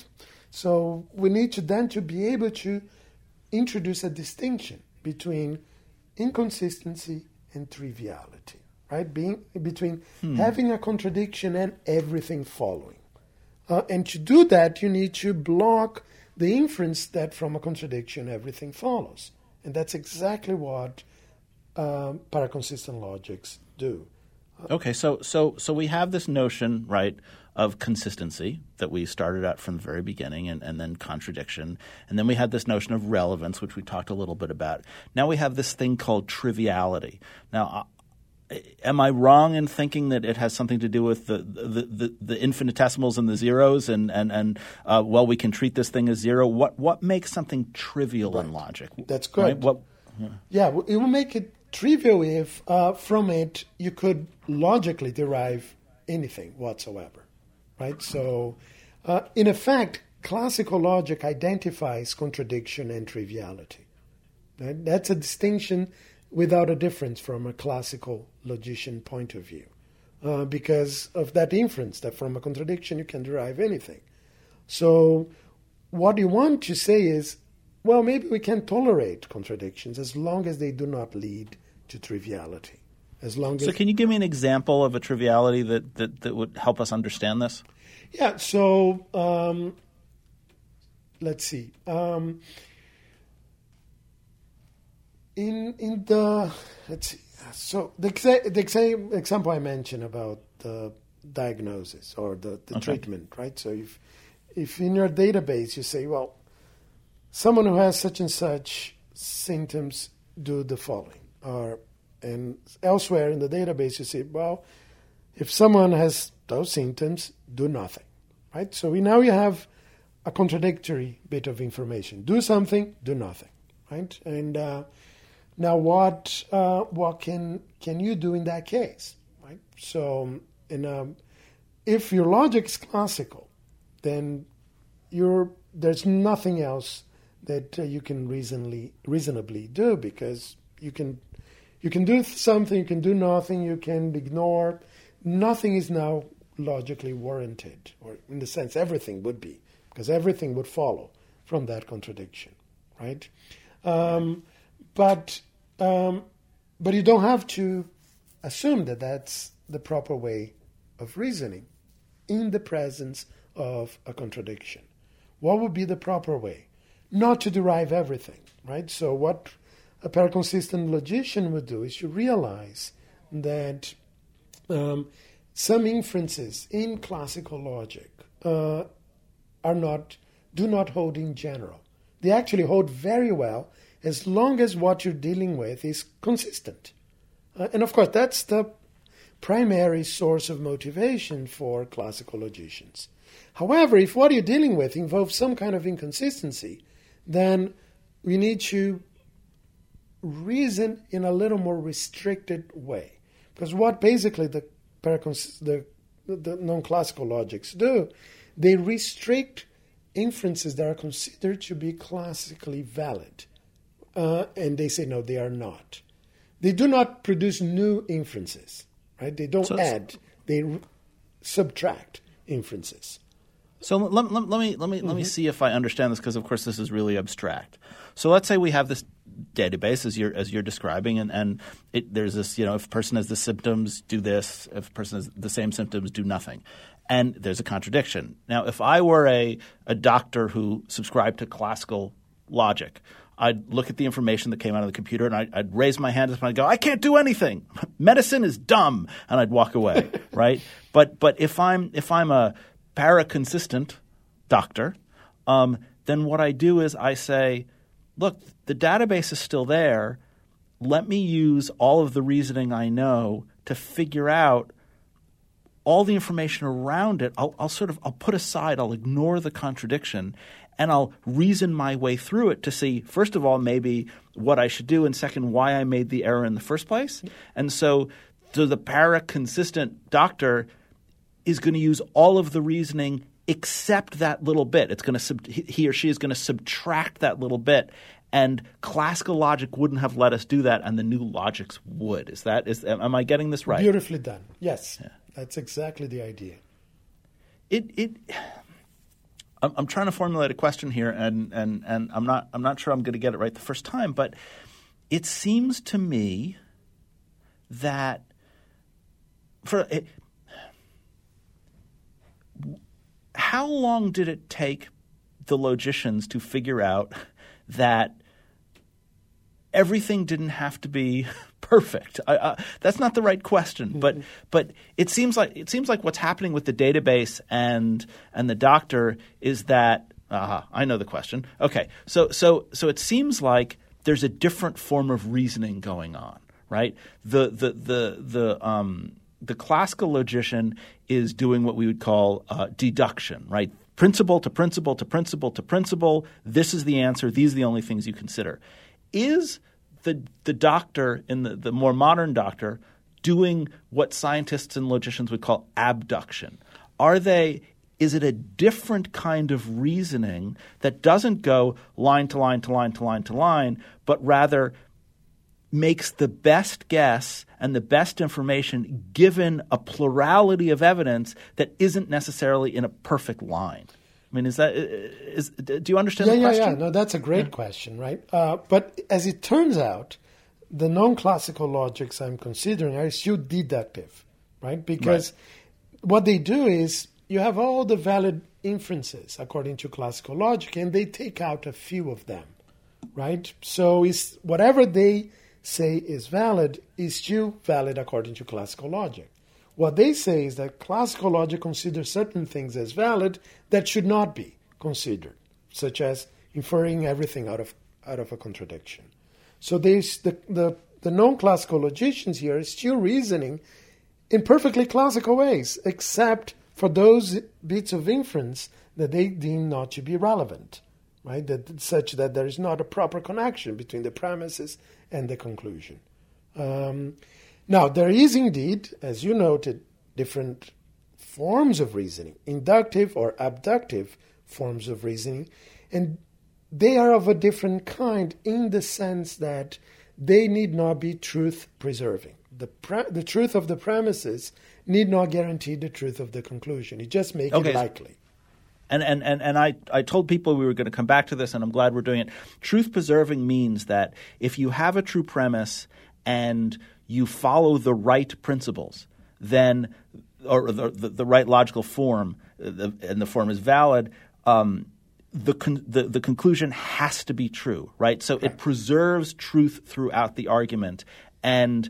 So we need to then to be able to introduce a distinction between inconsistency and triviality, right? Being between hmm. having a contradiction and everything following. Uh, and to do that, you need to block the inference that from a contradiction everything follows. And that's exactly what um, paraconsistent logics do. Okay, so so so we have this notion, right, of consistency that we started at from the very beginning, and, and then contradiction. And then we had this notion of relevance, which we talked a little bit about. Now we have this thing called triviality. Now, uh, am I wrong in thinking that it has something to do with the the, the, the infinitesimals and the zeros, and, and, and uh, well, we can treat this thing as zero? What what makes something trivial right. in logic? That's good. Right? What, yeah. yeah, it will make it trivial if uh, from it you could logically derive anything whatsoever, right? So, uh, in effect, classical logic identifies contradiction and triviality. Right? That's a distinction without a difference from a classical logician point of view, uh, because of that inference that from a contradiction you can derive anything. So, what you want to say is, well, maybe we can tolerate contradictions as long as they do not lead to triviality. As long as so can you give me an example of a triviality that, that, that would help us understand this? Yeah, so um, let's see. Um, in in the let's see. So the exa- the exa- example I mentioned about the diagnosis or the, the okay. treatment, right? So if if in your database you say, well, someone who has such and such symptoms do the following, or and elsewhere in the database you say, well, if someone has those symptoms, do nothing, right? So we now you have a contradictory bit of information. Do something, do nothing, right? And uh, now what uh, what can can you do in that case, right? So in a, if your logic is classical, then you're there's nothing else that uh, you can reasonably reasonably do, because you can you can do something, you can do nothing, you can ignore. Nothing is now logically warranted, or in the sense everything would be, because everything would follow from that contradiction, right? Um, but um, but you don't have to assume that that's the proper way of reasoning in the presence of a contradiction. What would be the proper way? Not to derive everything, right? So what a paraconsistent logician would do is to realize that um, some inferences in classical logic uh, are not do not hold in general. They actually hold very well as long as what you're dealing with is consistent. Uh, and of course, that's the primary source of motivation for classical logicians. However, if what you're dealing with involves some kind of inconsistency, then we need to reason in a little more restricted way. Because what basically the, the, the non-classical logics do, they restrict inferences that are considered to be classically valid. Uh, and they say, no, they are not. They do not produce new inferences, right? They don't so, add, they r- subtract inferences. So let, let, let me let me mm-hmm. let me see if I understand this, because of course this is really abstract. So let's say we have this database as you're as you're describing, and and it, there's this, you know, if a person has the symptoms, do this. If a person has the same symptoms, do nothing. And there's a contradiction. Now, if I were a a doctor who subscribed to classical logic, I'd look at the information that came out of the computer, and I'd, I'd raise my hand up and I'd go, I can't do anything. Medicine is dumb, and I'd walk away, right? But but if I'm if I'm a paraconsistent doctor, um, then what I do is I say, look, the database is still there. Let me use all of the reasoning I know to figure out all the information around it. I'll, I'll sort of I'll put aside, I'll ignore the contradiction, and I'll reason my way through it to see, first of all, maybe what I should do, and second, why I made the error in the first place. And so, so the paraconsistent doctor is going to use all of the reasoning except that little bit. It's going to sub- he or she is going to subtract that little bit, and classical logic wouldn't have let us do that, and the new logics would. Is that is am I getting this right? Beautifully done. Yes, yeah. That's exactly the idea. It it. I'm, I'm trying to formulate a question here, and and and I'm not I'm not sure I'm going to get it right the first time, but it seems to me that for it, how long did it take the logicians to figure out that everything didn't have to be perfect? I, uh, that's not the right question, mm-hmm. but but it seems like it seems like what's happening with the database and and the doctor is that uh, I know the question. Okay, so so so it seems like there's a different form of reasoning going on, right? The the the the um. The classical logician is doing what we would call uh, deduction, right? Principle to principle to principle to principle. This is the answer. These are the only things you consider. Is the the doctor, in the, the more modern doctor, doing what scientists and logicians would call abduction? Are they – is it a different kind of reasoning that doesn't go line to line to line to line to line, but rather – makes the best guess and the best information given a plurality of evidence that isn't necessarily in a perfect line? I mean, is that is? Do you understand yeah, the yeah, question? Yeah, no, that's a great yeah. question, right? Uh, but as it turns out, the non-classical logics I'm considering are still deductive, right? Because right. what they do is you have all the valid inferences according to classical logic, and they take out a few of them, right? So it's, whatever they say is valid is still valid according to classical logic. What they say is that classical logic considers certain things as valid that should not be considered, such as inferring everything out of out of a contradiction. So there's the, the, the non-classical logicians here are still reasoning in perfectly classical ways, except for those bits of inference that they deem not to be relevant, right? That, such that there is not a proper connection between the premises and the conclusion. Um, now, there is indeed, as you noted, different forms of reasoning, inductive or abductive forms of reasoning, and they are of a different kind in the sense that they need not be truth-preserving. The pre- the truth of the premises need not guarantee the truth of the conclusion. It just makes okay. it likely. And, and, and, and I, I told people we were going to come back to this, and I'm glad we're doing it. Truth-preserving means that if you have a true premise and you follow the right principles, then or the, the, the right logical form, the, and the form is valid, um, The, con- the the conclusion has to be true, right? So it preserves truth throughout the argument. And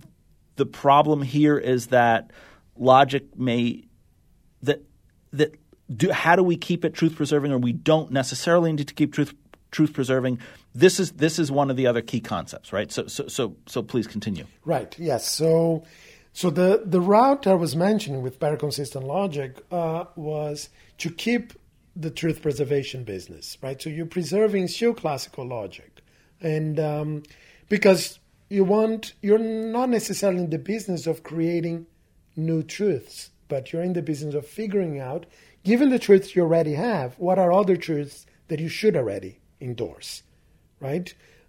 the problem here is that logic may that that do how do we keep it truth preserving, or we don't necessarily need to keep truth truth preserving. This is this is one of the other key concepts, right? So so so so please continue. Right. Yes. So so the the route I was mentioning with paraconsistent logic uh, was to keep the truth preservation business, right? So you're preserving still classical logic. And um, because you want, you're not necessarily in the business of creating new truths, but you're in the business of figuring out, given the truths you already have, what are other truths that you should already endorse, right?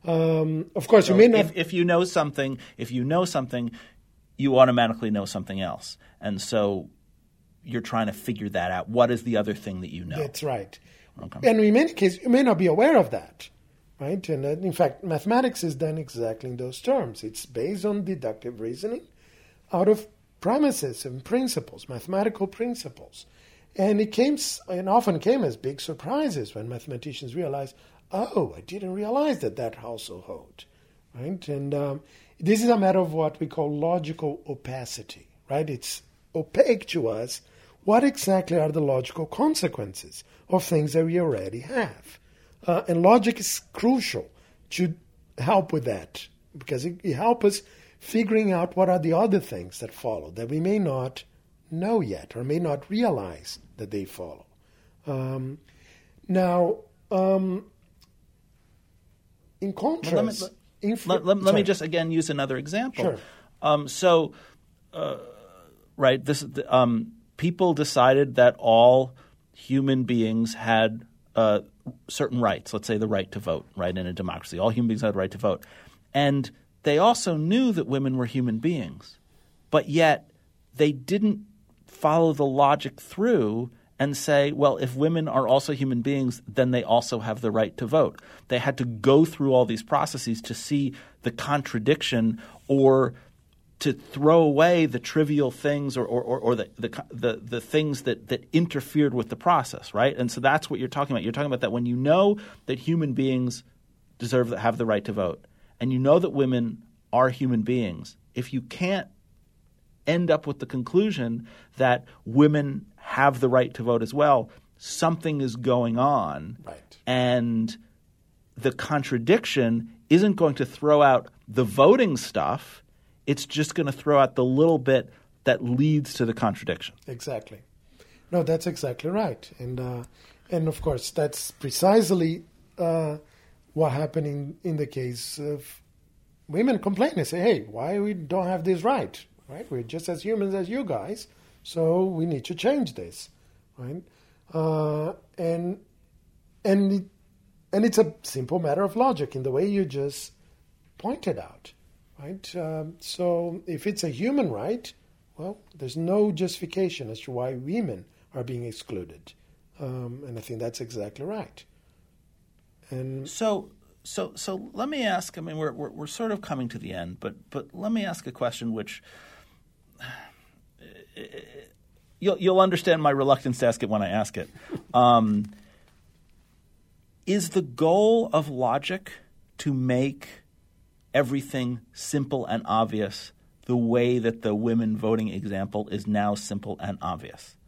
Um, of course, so you may not... If, if you know something, if you know something, you automatically know something else. And so you're trying to figure that out. What is the other thing that you know? That's right. Okay. And in many cases, you may not be aware of that, right? And uh, in fact, mathematics is done exactly in those terms. It's based on deductive reasoning out of premises and principles, mathematical principles. And it came, and often came as big surprises when mathematicians realized, oh, I didn't realize that that also holds, right? And um, this is a matter of what we call logical opacity, right? It's opaque to us. What exactly are the logical consequences of things that we already have? Uh, and logic is crucial to help with that, because it, it helps us figuring out what are the other things that follow that we may not know yet or may not realize that they follow. Um, now, um, in contrast... Well, let me, inf- let, let, let me just, again, use another example. Sure. Um, so, uh, right, this um, people decided that all human beings had uh, certain rights, let's say the right to vote, right, in a democracy. All human beings had the right to vote. And they also knew that women were human beings, but yet they didn't follow the logic through and say, well, if women are also human beings, then they also have the right to vote. They had to go through all these processes to see the contradiction or to throw away the trivial things or, or, or, or the, the, the, the things that, that interfered with the process, right? And so that's what you're talking about. You're talking about that when you know that human beings deserve to have the right to vote, and you know that women are human beings, if you can't end up with the conclusion that women have the right to vote as well, something is going on. Right. And the contradiction isn't going to throw out the voting stuff. It's just going to throw out the little bit that leads to the contradiction. Exactly. No, that's exactly right. And, uh, and of course, that's precisely uh, what happened in, in the case of women complaining. They say, hey, why we don't have this right? Right? We're just as humans as you guys, so we need to change this, right? Uh, and and it, and it's a simple matter of logic in the way you just pointed out, right? Um, so if it's a human right, well, there's no justification as to why women are being excluded. Um, and I think that's exactly right. And so, so, so let me ask. I mean, we're we're, we're sort of coming to the end, but but let me ask a question which you'll you'll understand my reluctance to ask it when I ask it. Um, is the goal of logic to make everything simple and obvious the way that the women voting example is now simple and obvious?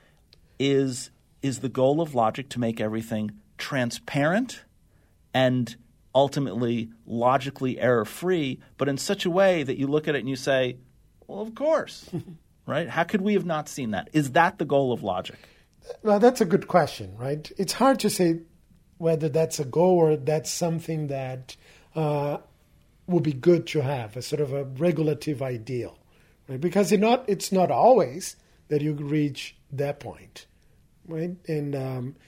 Is is the goal of logic to make everything transparent and ultimately logically error-free, but in such a way that you look at it and you say, well, of course, right? How could we have not seen that? Is that the goal of logic? Well, that's a good question, right? It's hard to say whether that's a goal or that's something that uh, would be good to have, a sort of a regulative ideal, right? Because it's not, it's not always that you reach that point, right? And um,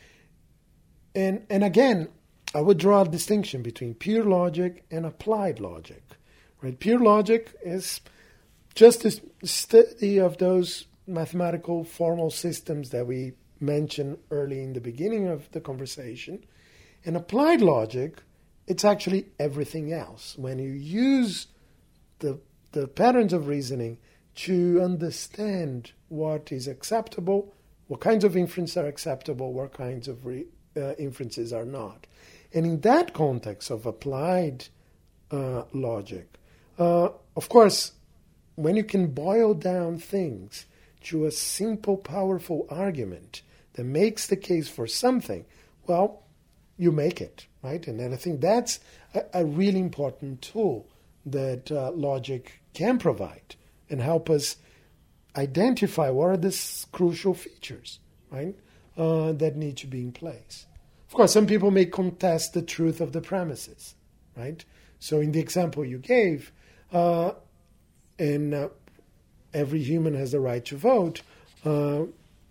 and and again, I would draw a distinction between pure logic and applied logic, right? Pure logic is just a study of those mathematical formal systems that we mentioned early in the beginning of the conversation. And applied logic, it's actually everything else. When you use the the patterns of reasoning to understand what is acceptable, what kinds of inferences are acceptable, what kinds of re, uh, inferences are not. And in that context of applied uh, logic, uh, of course, when you can boil down things to a simple, powerful argument that makes the case for something, well, you make it, right? And then I think that's a, a really important tool that uh, logic can provide and help us identify what are the crucial features, right, uh, that need to be in place. Of course, some people may contest the truth of the premises, right? So in the example you gave, uh, and uh, every human has the right to vote, uh,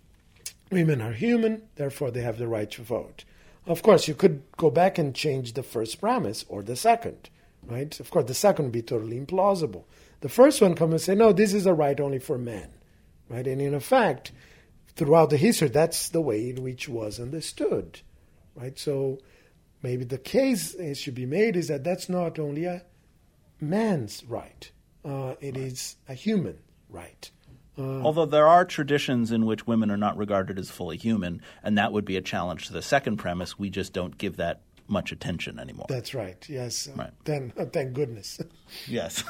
women are human, therefore they have the right to vote. Of course, you could go back and change the first premise or the second, right? Of course, the second would be totally implausible. The first one comes and say, no, this is a right only for men, right? And in effect, throughout the history, that's the way in which it was understood, right? So maybe the case it should be made is that that's not only a man's right, uh, it is a human right. Uh, Although there are traditions in which women are not regarded as fully human, and that would be a challenge to the second premise. We just don't give that much attention anymore. That's right. Yes. Right. Then, uh, thank goodness. Yes.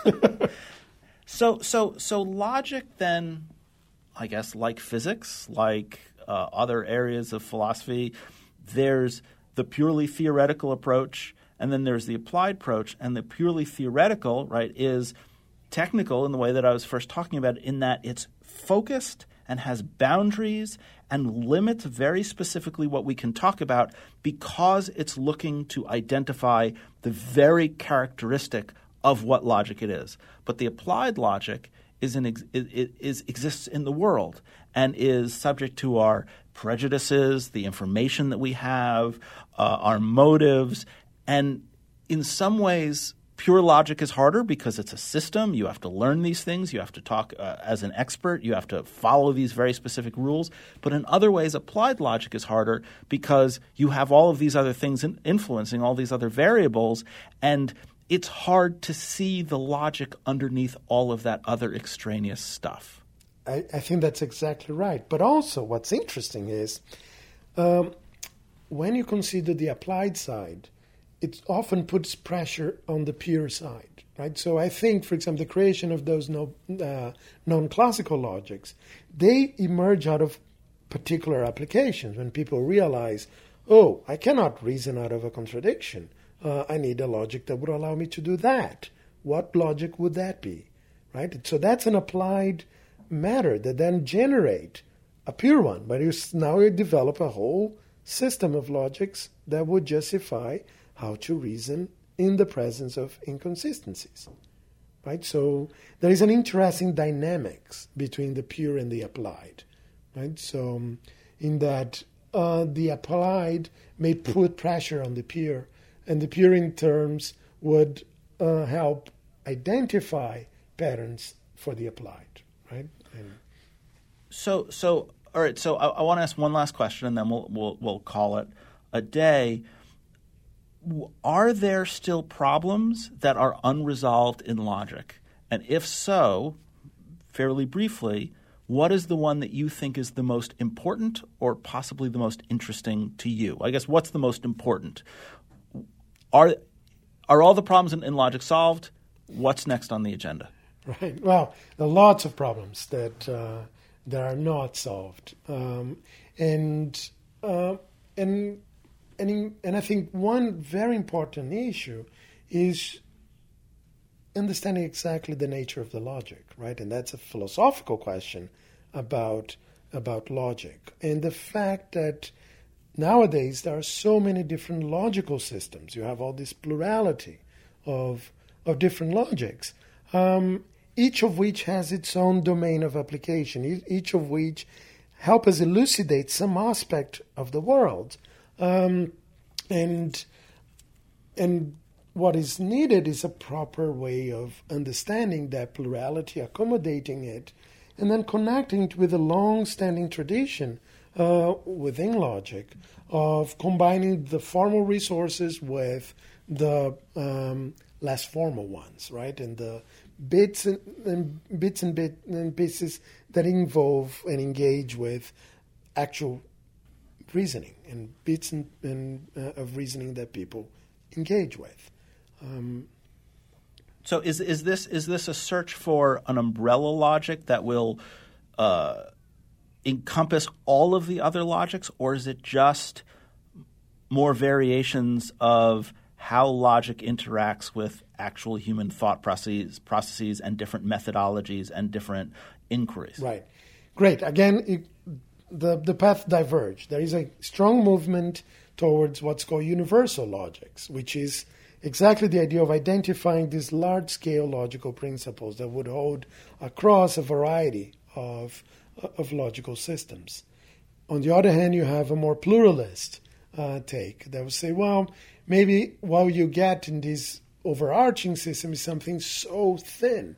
so, so, so logic then, I guess, like physics, like uh, other areas of philosophy, there's the purely theoretical approach, and then there's the applied approach. And the purely theoretical, right, is technical in the way that I was first talking about, in that it's focused and has boundaries and limits very specifically what we can talk about because it's looking to identify the very characteristic of what logic it is. But the applied logic is, an ex- is, is exists in the world and is subject to our prejudices, the information that we have, uh, our motives, and in some ways pure logic is harder because it's a system. You have to learn these things. You have to talk uh, as an expert. You have to follow these very specific rules. But in other ways, applied logic is harder because you have all of these other things in- influencing all these other variables, and it's hard to see the logic underneath all of that other extraneous stuff. I, I think that's exactly right. But also what's interesting is um, when you consider the applied side, it often puts pressure on the pure side, right? So I think, for example, the creation of those no, uh, non-classical logics, they emerge out of particular applications when people realize, oh, I cannot reason out of a contradiction. Uh, I need a logic that would allow me to do that. What logic would that be, right? So that's an applied matter that then generate a pure one, but you now you develop a whole system of logics that would justify how to reason in the presence of inconsistencies, right? So there is an interesting dynamics between the pure and the applied, right? So um, in that uh, the applied may put pressure on the pure, and the pure in terms would uh, help identify patterns for the applied, right? And So, so all right, so I, I want to ask one last question, and then we'll we'll, we'll call it a day. Are there still problems that are unresolved in logic? And if so, fairly briefly, what is the one that you think is the most important or possibly the most interesting to you? I guess what's the most important? Are are all the problems in, in logic solved? What's next on the agenda? Right. Well, there are lots of problems that uh, that are not solved, um, and uh, and and in, and I think one very important issue is understanding exactly the nature of the logic, right? And that's a philosophical question about about logic, and the fact that nowadays there are so many different logical systems. You have all this plurality of of different logics. Um, each of which has its own domain of application, each of which help us elucidate some aspect of the world. Um, and and what is needed is a proper way of understanding that plurality, accommodating it, and then connecting it with a long-standing tradition uh, within logic of combining the formal resources with the um, less formal ones, right? And the bits and, and bits and bit and pieces that involve and engage with actual reasoning and bits and, and uh, of reasoning that people engage with. Um, so, is is this is this a search for an umbrella logic that will uh, encompass all of the other logics, or is it just more variations of how logic interacts with actual human thought processes, processes and different methodologies and different inquiries? Right. Great. Again, it, the, the path diverged. There is a strong movement towards what's called universal logics, which is exactly the idea of identifying these large-scale logical principles that would hold across a variety of, of logical systems. On the other hand, you have a more pluralist uh, take that would say, well, maybe what you get in this overarching system is something so thin,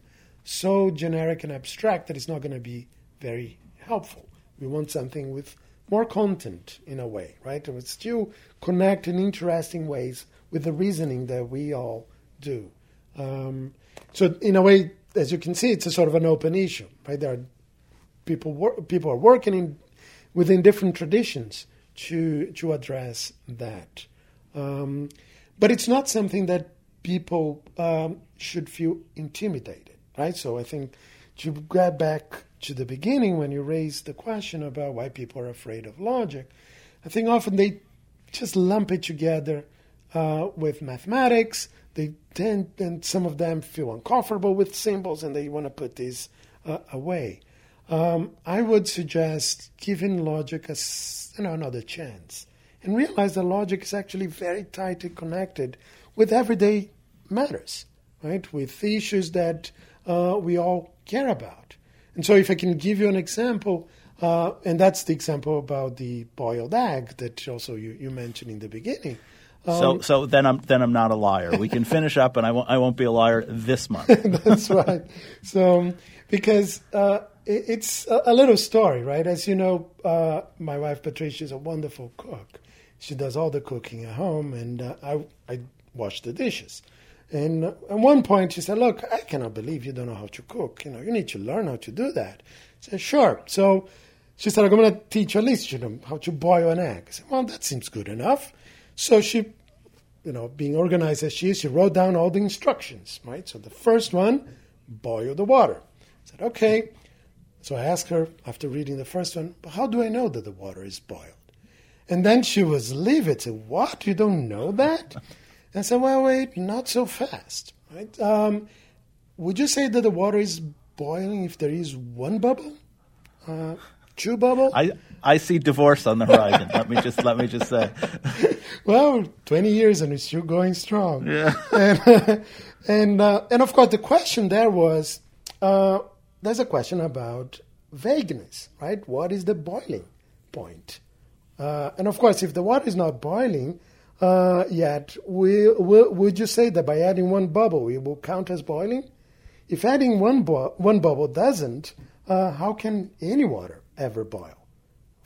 so generic and abstract that it's not going to be very helpful. We want something with more content in a way, right? It would still connect in interesting ways with the reasoning that we all do. Um, so in a way, as you can see, it's a sort of an open issue, right? There are people wor- people are working in within different traditions to to address that. Um, but it's not something that people um, should feel intimidated, right? So I think to get back to the beginning when you raised the question about why people are afraid of logic, I think often they just lump it together uh, with mathematics. They tend, and some of them feel uncomfortable with symbols and they want to put these uh, away. Um, I would suggest giving logic a, you know, another chance. And realize that logic is actually very tightly connected with everyday matters, right? With issues that uh, we all care about. And so if I can give you an example, uh, and that's the example about the boiled egg that also you, you mentioned in the beginning. Um, so so then I'm then I'm not a liar. We can finish up, and I won't I won't be a liar this month. That's right. So because uh, it, it's a, a little story, right? As you know, uh, my wife Patricia is a wonderful cook. She does all the cooking at home, and uh, I I wash the dishes. And uh, at one point, she said, "Look, I cannot believe you don't know how to cook. You know, you need to learn how to do that." I said, "Sure." So she said, "I'm going to teach you at least, you know, how to boil an egg." I said, "Well, that seems good enough." So she, you know, being organized as she is, she wrote down all the instructions, right? So the first one, boil the water. I said, "Okay." So I asked her after reading the first one, "But how do I know that the water is boiled?" And then she was livid. Said, "What? You don't know that?" And I said, "Well, wait, not so fast. Right? Um, would you say that the water is boiling if there is one bubble, uh, two bubble?" I I see divorce on the horizon. let me just let me just say. Well, twenty years and it's still going strong. Yeah. And and, uh, and of course, the question there was uh, there's a question about vagueness, right? What is the boiling point? Uh, and of course, if the water is not boiling uh, yet, we, we, would you say that by adding one bubble, it will count as boiling? If adding one, bo- one bubble doesn't, uh, how can any water ever boil?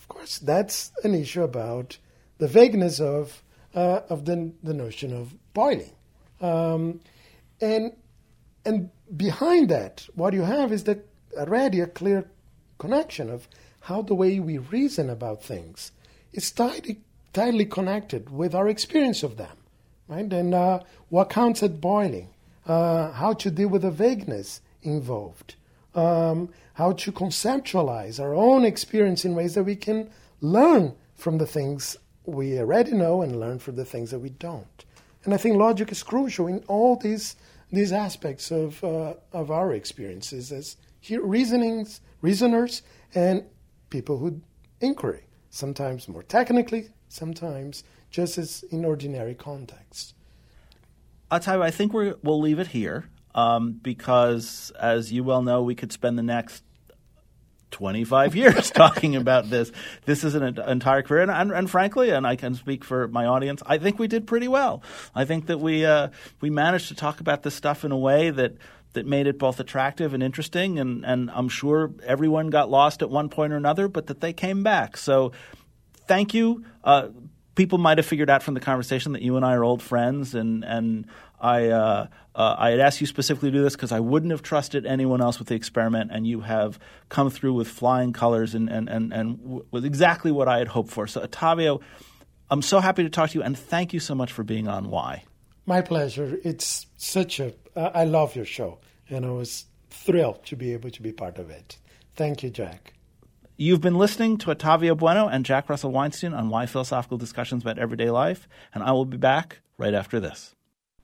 Of course, that's an issue about the vagueness of uh, of the the notion of boiling, um, and and behind that, what you have is that already a clear connection of how the way we reason about things is tightly tightly connected with our experience of them, right? And uh, what counts as boiling, uh, how to deal with the vagueness involved. Um, how to conceptualize our own experience in ways that we can learn from the things we already know and learn from the things that we don't. And I think logic is crucial in all these these aspects of uh, of our experiences as he- reasonings, reasoners, and people who inquiry, sometimes more technically, sometimes just as in ordinary context. I'll tell you, I think we're, we'll leave it here. Um, because, as you well know, we could spend the next twenty-five years talking about this. This is an entire career. And, and, and frankly, and I can speak for my audience, I think we did pretty well. I think that we uh, we managed to talk about this stuff in a way that, that made it both attractive and interesting. And, and I'm sure everyone got lost at one point or another, but that they came back. So thank you. Uh, people might have figured out from the conversation that you and I are old friends, and and I uh, uh, I had asked you specifically to do this because I wouldn't have trusted anyone else with the experiment, and you have come through with flying colors and and and, and w- with exactly what I had hoped for. So, Ottavio, I'm so happy to talk to you, and thank you so much for being on Why. My pleasure. It's such a uh, – I love your show, and I was thrilled to be able to be part of it. Thank you, Jack. You've been listening to Ottavio Bueno and Jack Russell Weinstein on Why Philosophical Discussions About Everyday Life, and I will be back right after this.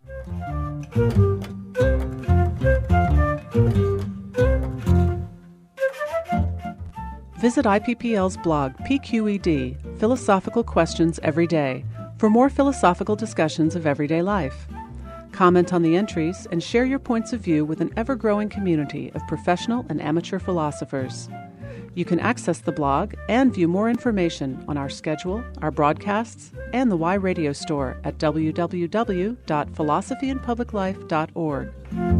Visit I P P L's blog, P Q E D, Philosophical Questions Every Day, for more philosophical discussions of everyday life. Comment on the entries and share your points of view with an ever-growing community of professional and amateur philosophers. You can access the blog and view more information on our schedule, our broadcasts, and the Y Radio store at w w w dot philosophy and public life dot org.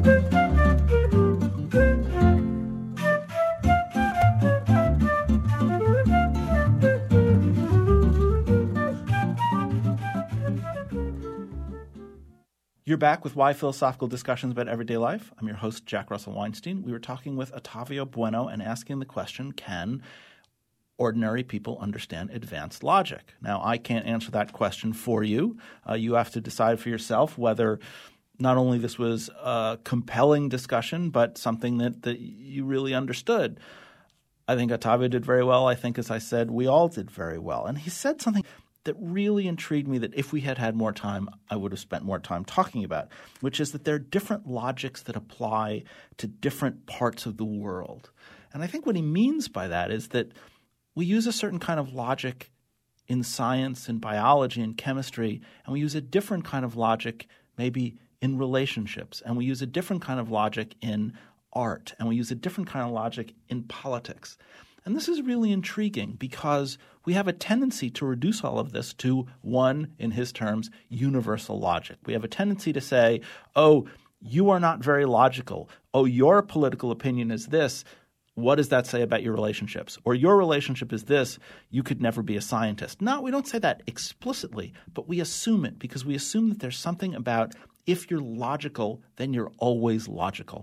You're back with Why Philosophical Discussions About Everyday Life. I'm your host, Jack Russell Weinstein. We were talking with Ottavio Bueno and asking the question, can ordinary people understand advanced logic? Now, I can't answer that question for you. Uh, you have to decide for yourself whether not only this was a compelling discussion, but something that, that you really understood. I think Ottavio did very well. I think, as I said, we all did very well. And he said something that really intrigued me that if we had had more time, I would have spent more time talking about, which is that there are different logics that apply to different parts of the world. And I think what he means by that is that we use a certain kind of logic in science and biology and chemistry, and we use a different kind of logic maybe in relationships, and we use a different kind of logic in art, and we use a different kind of logic in politics. And this is really intriguing because we have a tendency to reduce all of this to one, in his terms, universal logic. We have a tendency to say, oh, you are not very logical. Oh, your political opinion is this. What does that say about your relationships? Or your relationship is this. You could never be a scientist. No, we don't say that explicitly, but we assume it because we assume that there's something about if you're logical, then you're always logical.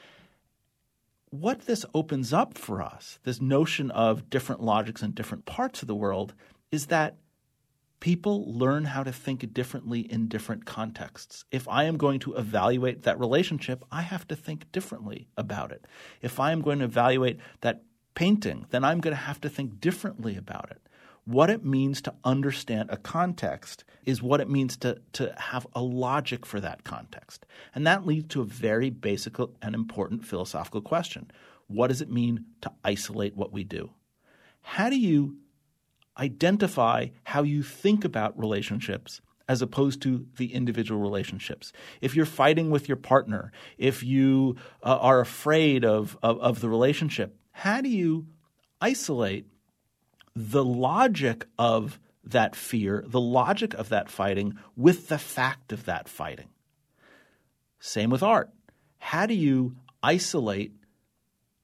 What this opens up for us, this notion of different logics in different parts of the world, is that people learn how to think differently in different contexts. If I am going to evaluate that relationship, I have to think differently about it. If I am going to evaluate that painting, then I'm going to have to think differently about it. What it means to understand a context is what it means to, to have a logic for that context. And that leads to a very basic and important philosophical question. What does it mean to isolate what we do? How do you identify how you think about relationships as opposed to the individual relationships? If you're fighting with your partner, if you uh, are afraid of, of, of the relationship, how do you isolate the logic of that fear, the logic of that fighting with the fact of that fighting? Same with art. How do you isolate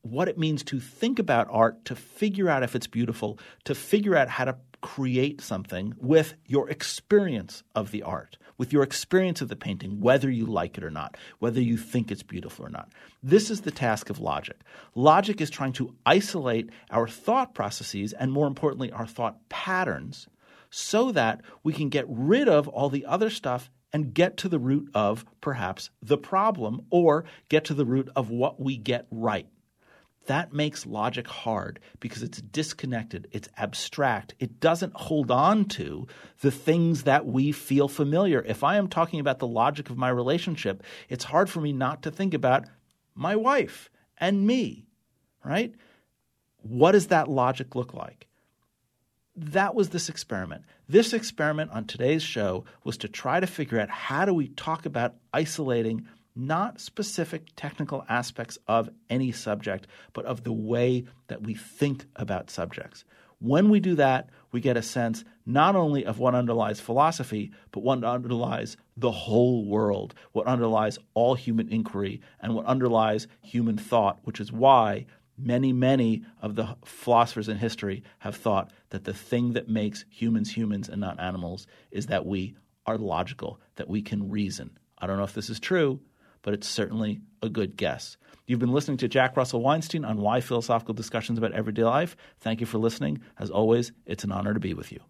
what it means to think about art, to figure out if it's beautiful, to figure out how to create something with your experience of the art, with your experience of the painting, whether you like it or not, whether you think it's beautiful or not. This is the task of logic. Logic is trying to isolate our thought processes and, more importantly, our thought patterns so that we can get rid of all the other stuff and get to the root of perhaps the problem or get to the root of what we get right. That makes logic hard because it's disconnected, it's abstract, it doesn't hold on to the things that we feel familiar. If I am talking about the logic of my relationship, it's hard for me not to think about my wife and me, right? What does that logic look like? That was this experiment. This experiment on today's show was to try to figure out how do we talk about isolating not specific technical aspects of any subject, but of the way that we think about subjects. When we do that, we get a sense not only of what underlies philosophy, but what underlies the whole world, what underlies all human inquiry, and what underlies human thought, which is why many, many of the philosophers in history have thought that the thing that makes humans humans and not animals is that we are logical, that we can reason. I don't know if this is true, but it's certainly a good guess. You've been listening to Jack Russell Weinstein on Why Philosophical Discussions About Everyday Life. Thank you for listening. As always, it's an honor to be with you.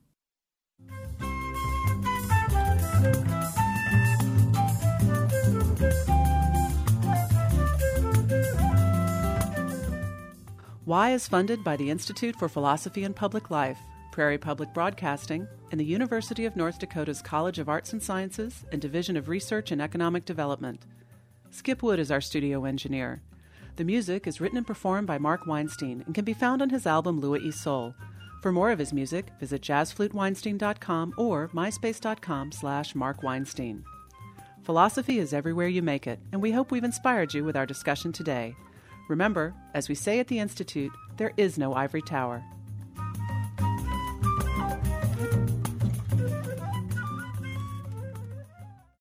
Why is funded by the Institute for Philosophy and Public Life, Prairie Public Broadcasting, and the University of North Dakota's College of Arts and Sciences and Division of Research and Economic Development. Skip Wood is our studio engineer. The music is written and performed by Mark Weinstein and can be found on his album Lua y Sol. For more of his music, visit jazz flute weinstein dot com or myspace.com slash Mark Weinstein. Philosophy is everywhere you make it, and we hope we've inspired you with our discussion today. Remember, as we say at the Institute, there is no ivory tower.